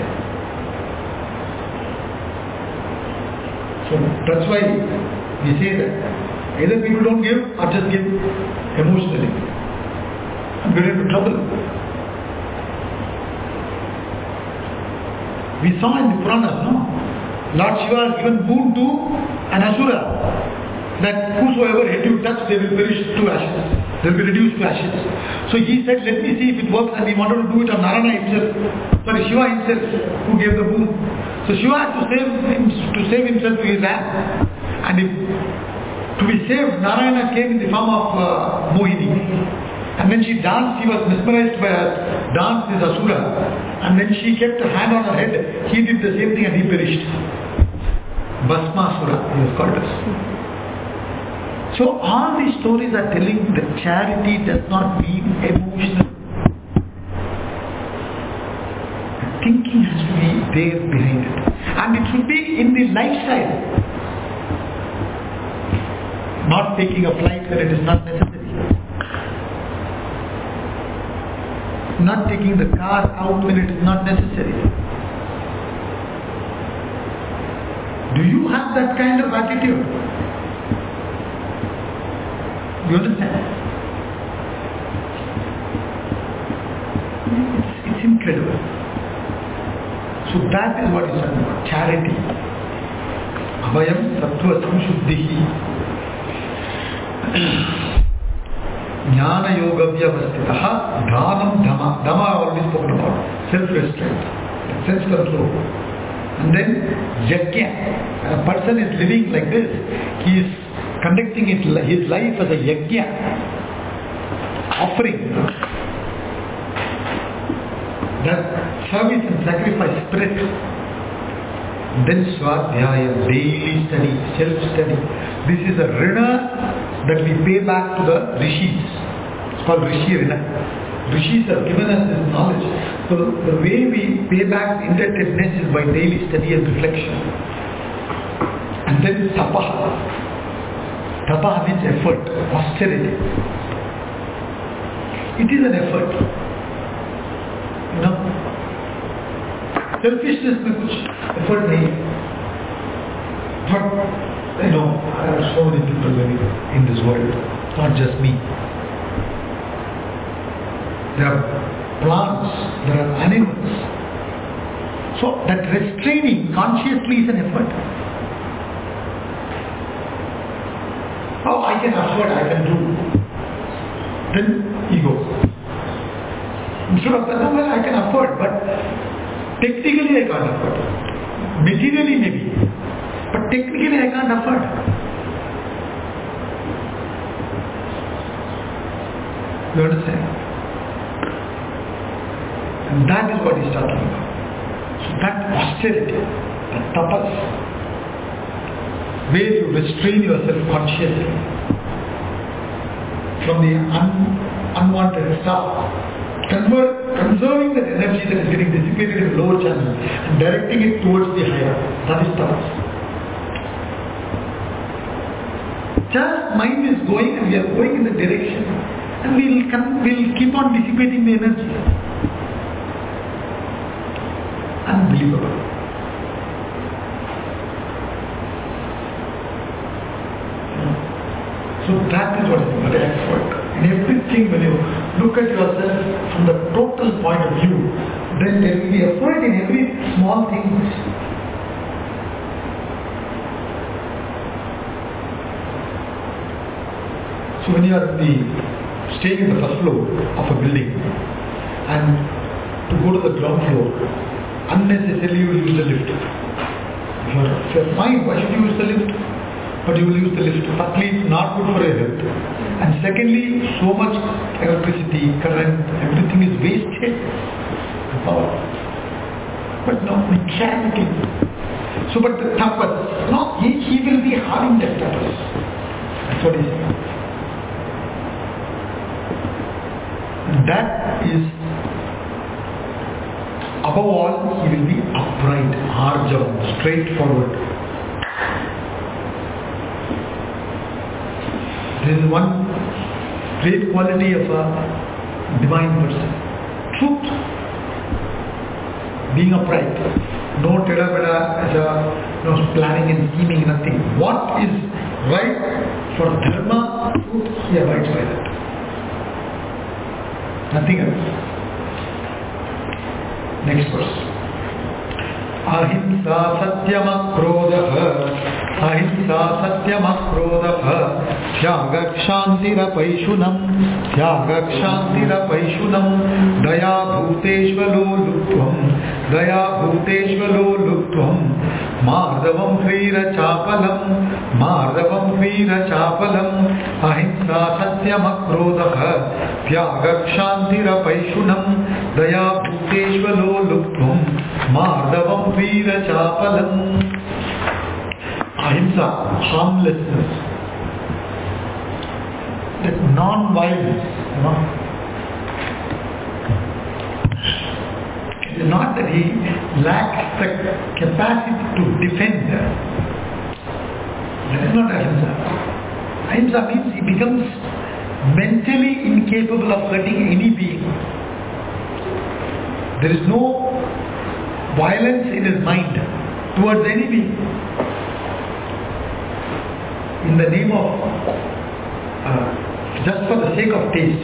So that's why we say that either people don't give or just give emotionally and get into trouble. We saw in the Puranas, no? Lord Shiva has given boon to an Asura, that whosoever head you touch, they will perish to ashes. They will be reduced to ashes. So he said, let me see if it works, and he wanted to do it on Narayana himself. Sorry, Shiva himself, who gave the boon. So Shiva had to save himself, he ran. And to be saved, Narayana came in the form of Mohini. And when she danced, he was mesmerized by her dance, this Asura. And when she kept a hand on her head, he did the same thing and he perished. Bhasmasura, he was called as. So all these stories are telling that charity does not mean emotional. Thinking has to be there behind it. And it should be in the lifestyle. Not taking a flight when it is not necessary. Not taking the car out when it is not necessary. Do you have that kind of attitude? You understand? It's incredible. So that is what is talking about. Charity. Abhayam Tattva Samshuddhihi. Jnana Yoga Vyavastitaha Dhanam Dhamma. Dhamma I already spoken about. Self-restraint. Self-control. And then Yajna. When a person is living like this, he is conducting his life as a yajna, offering that service and sacrifice spirit. Then Swadhyaya, daily study, self-study. This is a rina that we pay back to the rishis. It's called Rishi Rina. Rishis have given us this knowledge. So the way we pay back indebtedness is by daily study and reflection. And then tapaha. Tapaha means effort, austerity. It is an effort. You know, selfishness में कुछ effort नहीं है. But you know, there are so many people living in this world, not just me. There are plants, there are animals. So that restraining consciously is an effort. Oh, I can afford, I can do. Then ego. Instead of that, no, well, I can afford, but technically I can't afford. Materially maybe, but technically I can't afford. You understand? And that is what he's talking about. So that austerity, that tapas, where you restrain yourself consciously from the unwanted stuff, conserving that energy that is getting dissipated in the lower channel and directing it towards the higher. That is tapas. Just mind is going and we are going in the direction and we'll keep on dissipating the energy. Unbelievable. So that is what is the effort. In everything, when you look at yourself from the total point of view, then there will be effort in every small thing. So when you are staying in the first floor of a building and to go to the ground floor, unnecessarily you will use the lift. If you are fine, why should you use the lift? But you will use the lift. Firstly, it's not good for your health. And secondly, so much electricity, current, everything is wasted. Power. But no, mechanically. So, but the tapas, no, he will be having that tapas. That's what he says. And that is, above all, he will be upright, arjavam, straightforward. There is one great quality of a divine person. Truth. Being upright. No tada-bada as a planning and scheming, nothing. What is right for dharma, truth, he abides by that. Nothing else. Next verse. Ahimsa Satyamakrodha, Ahimsa Satyamakrodha, Tyagakshantirapayshunam, Tyagakshantirapayshunam, Daya Bhuteshvalo Luktvam, Daya Bhuteshvalo Luktvam, Mardavam Hvira Chapalam, Mardavam Hvira Chapalam, Ahimsa Satyamakrodha, Tyagakshantirapayshunam, Daya Bhuteshvalo Luktvam, Mardavam Hvira Chapalam. Ahimsa, harmlessness, that non-violence, It is not that he lacks the capacity to defend. That is not ahimsa. Ahimsa means he becomes mentally incapable of hurting any being. There is no violence in his mind towards any being. In the name of just for the sake of taste,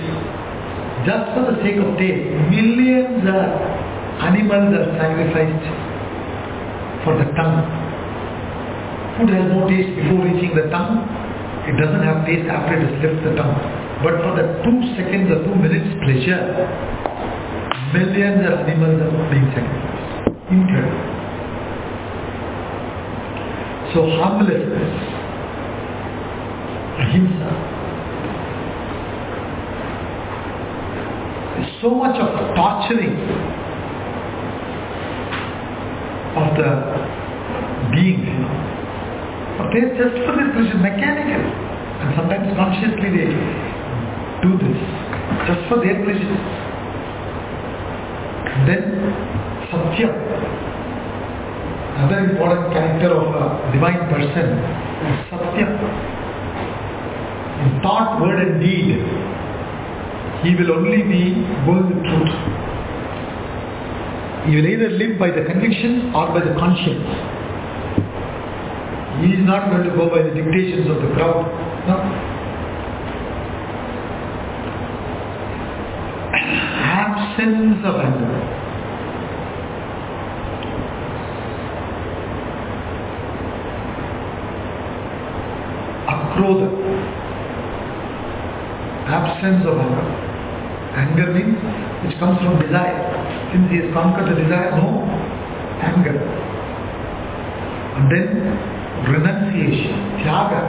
millions of animals are sacrificed for the tongue. Food has no taste before reaching the tongue. It doesn't have taste after it has left the tongue. But for the 2 seconds or 2 minutes pleasure, millions of animals are being sacrificed. Incredible. So harmlessness, ahimsa, is so much of torturing of the being, But they just for this, which is mechanical, and sometimes consciously they do this, just for their pleasure. Then Satya, another important character of a divine person is Satya. In thought, word and deed, he will only be going with truth. He will either live by the conviction or by the conscience. He is not going to go by the dictations of the crowd. No. Absence of anger. Akrodha. Absence of anger. Anger means which comes from desire. Since he has conquered the desire, no anger. And then renunciation, tyaga.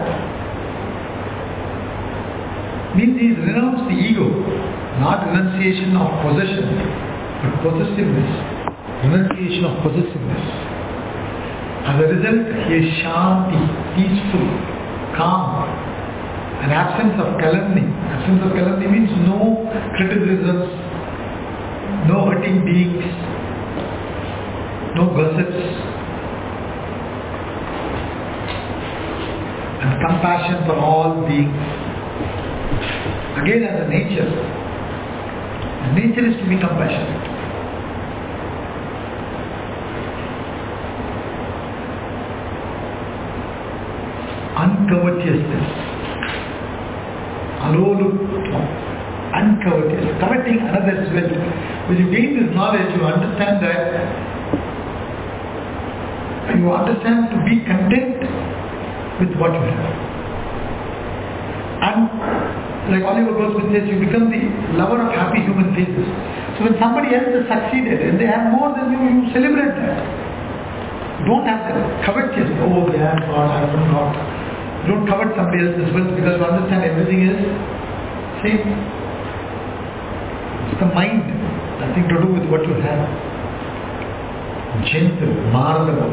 Means he has renounced the ego, not renunciation of possession, but possessiveness. Renunciation of possessiveness. As a result, he is shanti, peaceful, calm. An absence of calumny. Absence of calumny means no criticisms, no hurting beings, no gossips, and compassion for all beings. Again, as a nature is to be compassionate. Uncovetiousness. Uncovetous, coveting another's wealth. When you gain this knowledge, you understand to be content with what you have. And like Oliver Goldsmith says, you become the lover of happy human faces. So when somebody else has succeeded and they have more than you, you celebrate that. Don't have that covetous, oh they have got, I haven't got. Don't covet somebody else's wealth because you understand everything is same. It's the mind, nothing to do with what you have. Gentle, mardava.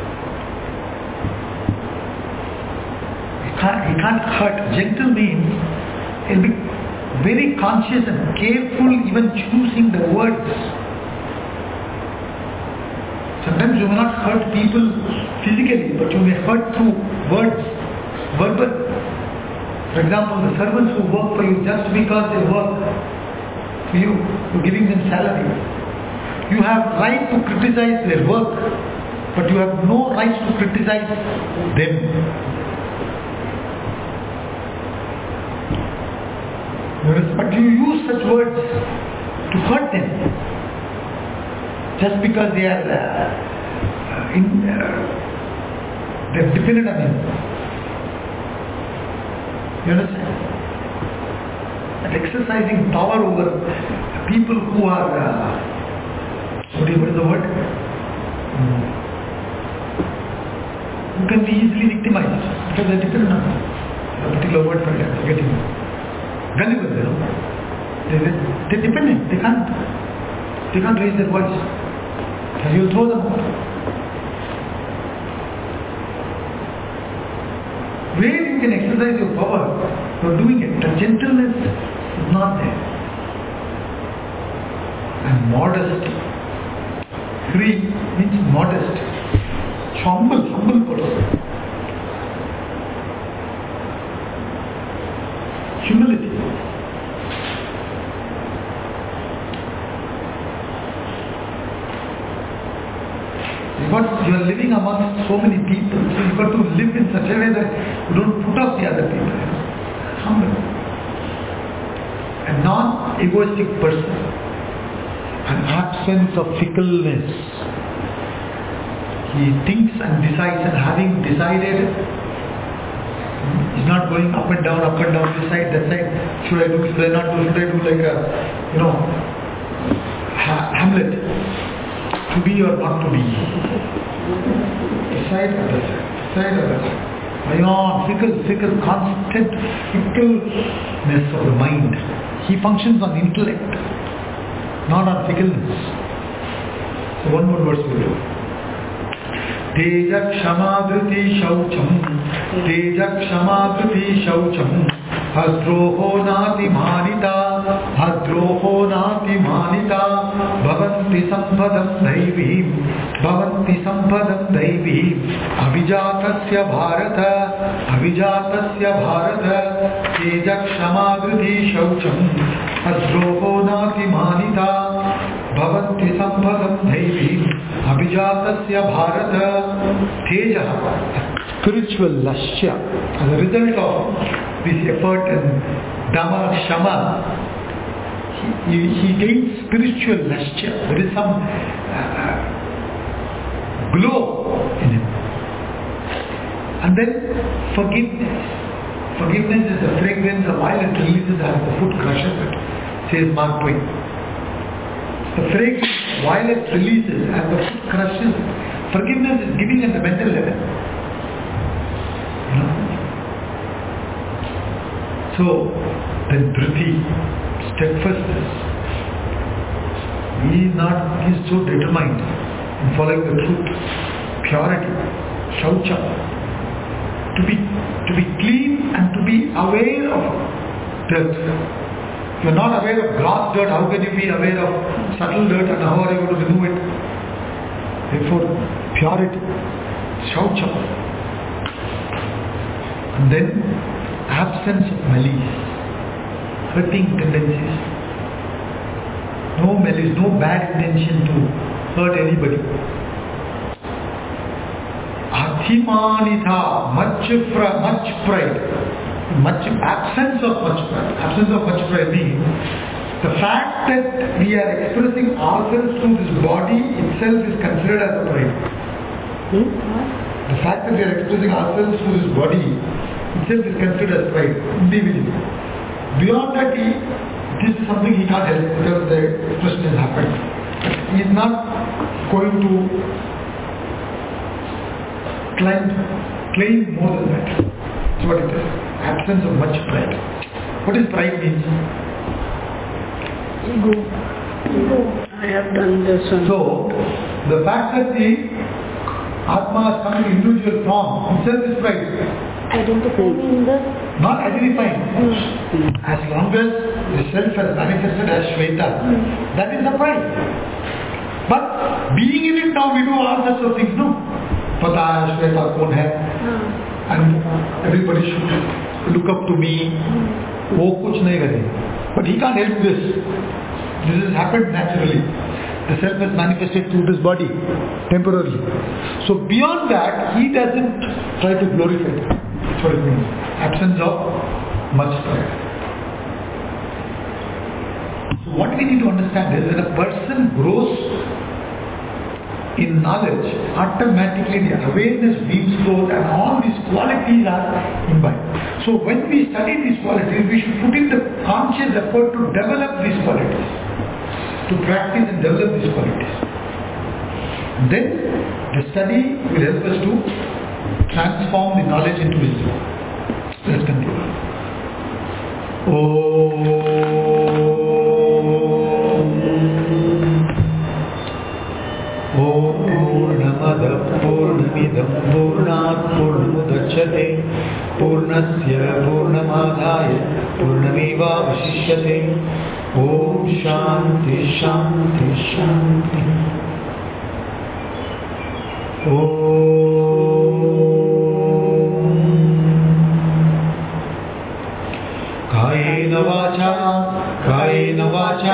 He can't hurt. Gentle means he'll be very conscious and careful even choosing the words. Sometimes you may not hurt people physically, but you may hurt through words, verbal. For example, the servants who work for you just because they work for you, you're giving them salary. You have right to criticize their work, but you have no right to criticize them. But you use such words to hurt them just because they are they're dependent on him. You understand? And exercising power over people who are, what is the word? Who can be easily victimized because they're dependent on him. A particular word for it, I'm forgetting. Gullible, you know. They're dependent. They can't raise their voice. And you'll throw them out. Where you can exercise your power, you're doing it. The gentleness is not there. And modesty. Free means modest. Humble person. Humility. You are living among so many people, so you've got to live in such a way that you don't put off the other people. Humble. A non-egoistic person. An absence of fickleness. He thinks and decides, and having decided, he's not going up and down, this side, that side. Should I do, should I not do, should I do like a, Hamlet. To be or not to be. Decide or that side. Fickle, constant fickleness of the mind. He functions on intellect, not on fickleness. So one more verse will do. Teja kshamadriti shaucham Hadroho nati manita Bhavanti sampadam daivim Abhijatasya bharata Teja kshamadriti shaucham Hadroho nati manita Bhavanti sampadam daivim Abhijatasya bharata Teja, spiritual lasya, as a result of this effort and Dhamma Shama, he gains spiritual lasya. There is some glow in him. And then forgiveness. Forgiveness is the fragrance of violet releases as the foot crushes it, says Mark Twain. The fragrance violet releases as the foot crushes it. Forgiveness is giving at the mental level. So, then Dhriti, steadfastness. He is so determined in following the truth. Purity, shaucha. To be clean and to be aware of dirt. If you are not aware of gross dirt, how can you be aware of subtle dirt and how are you going to remove it? Therefore, purity, shaucha. And then, absence of malice, hurting tendencies. No malice, no bad intention to hurt anybody. Athimanitha, much pride. Absence of much pride means the fact that we are expressing ourselves through this body itself is considered as a pride. The fact that we are expressing ourselves through this body itself is considered as pride, individual. Beyond that, this is something he can't help because the expression has happened. He is not going to claim more than that. That's what it is. Absence of much pride. What does pride mean? Ego. I have done this one. So, the fact that the Atma has come in individual form itself is pride. Identifying in the... Not identifying. As long as the self has manifested as Shweta, that is the pride. But being in it now, we do all sorts of things, no? Pata hai Shweta kaun hai? And everybody should look up to me. Wo kuch nahi kare. But he can't help this. This has happened naturally. The self has manifested through this body, temporarily. So beyond that, he doesn't try to glorify it. That's what it means. Absence of much pride. So what we need to understand is when a person grows in knowledge, automatically the awareness beams forth and all these qualities are imbibed. So when we study these qualities, we should put in the conscious effort to develop these qualities, to practice and develop these qualities. Then the study will help us to transform the knowledge into wisdom. Let's continue. Purnamada Purnamidam Purnat Purnamudachyate Purnasya Purnamadaya Purnameva Vashishyate. Om Shanti Shanti Shanti. Kayena vacha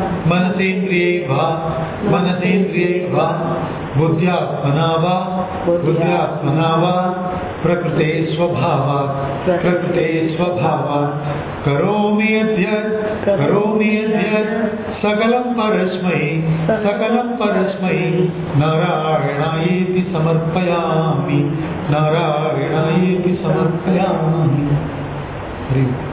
manasendriye va buddhyatmana va prakrite svabhava karomi adhyat sakalam parasmai narayanayepi samarpayami.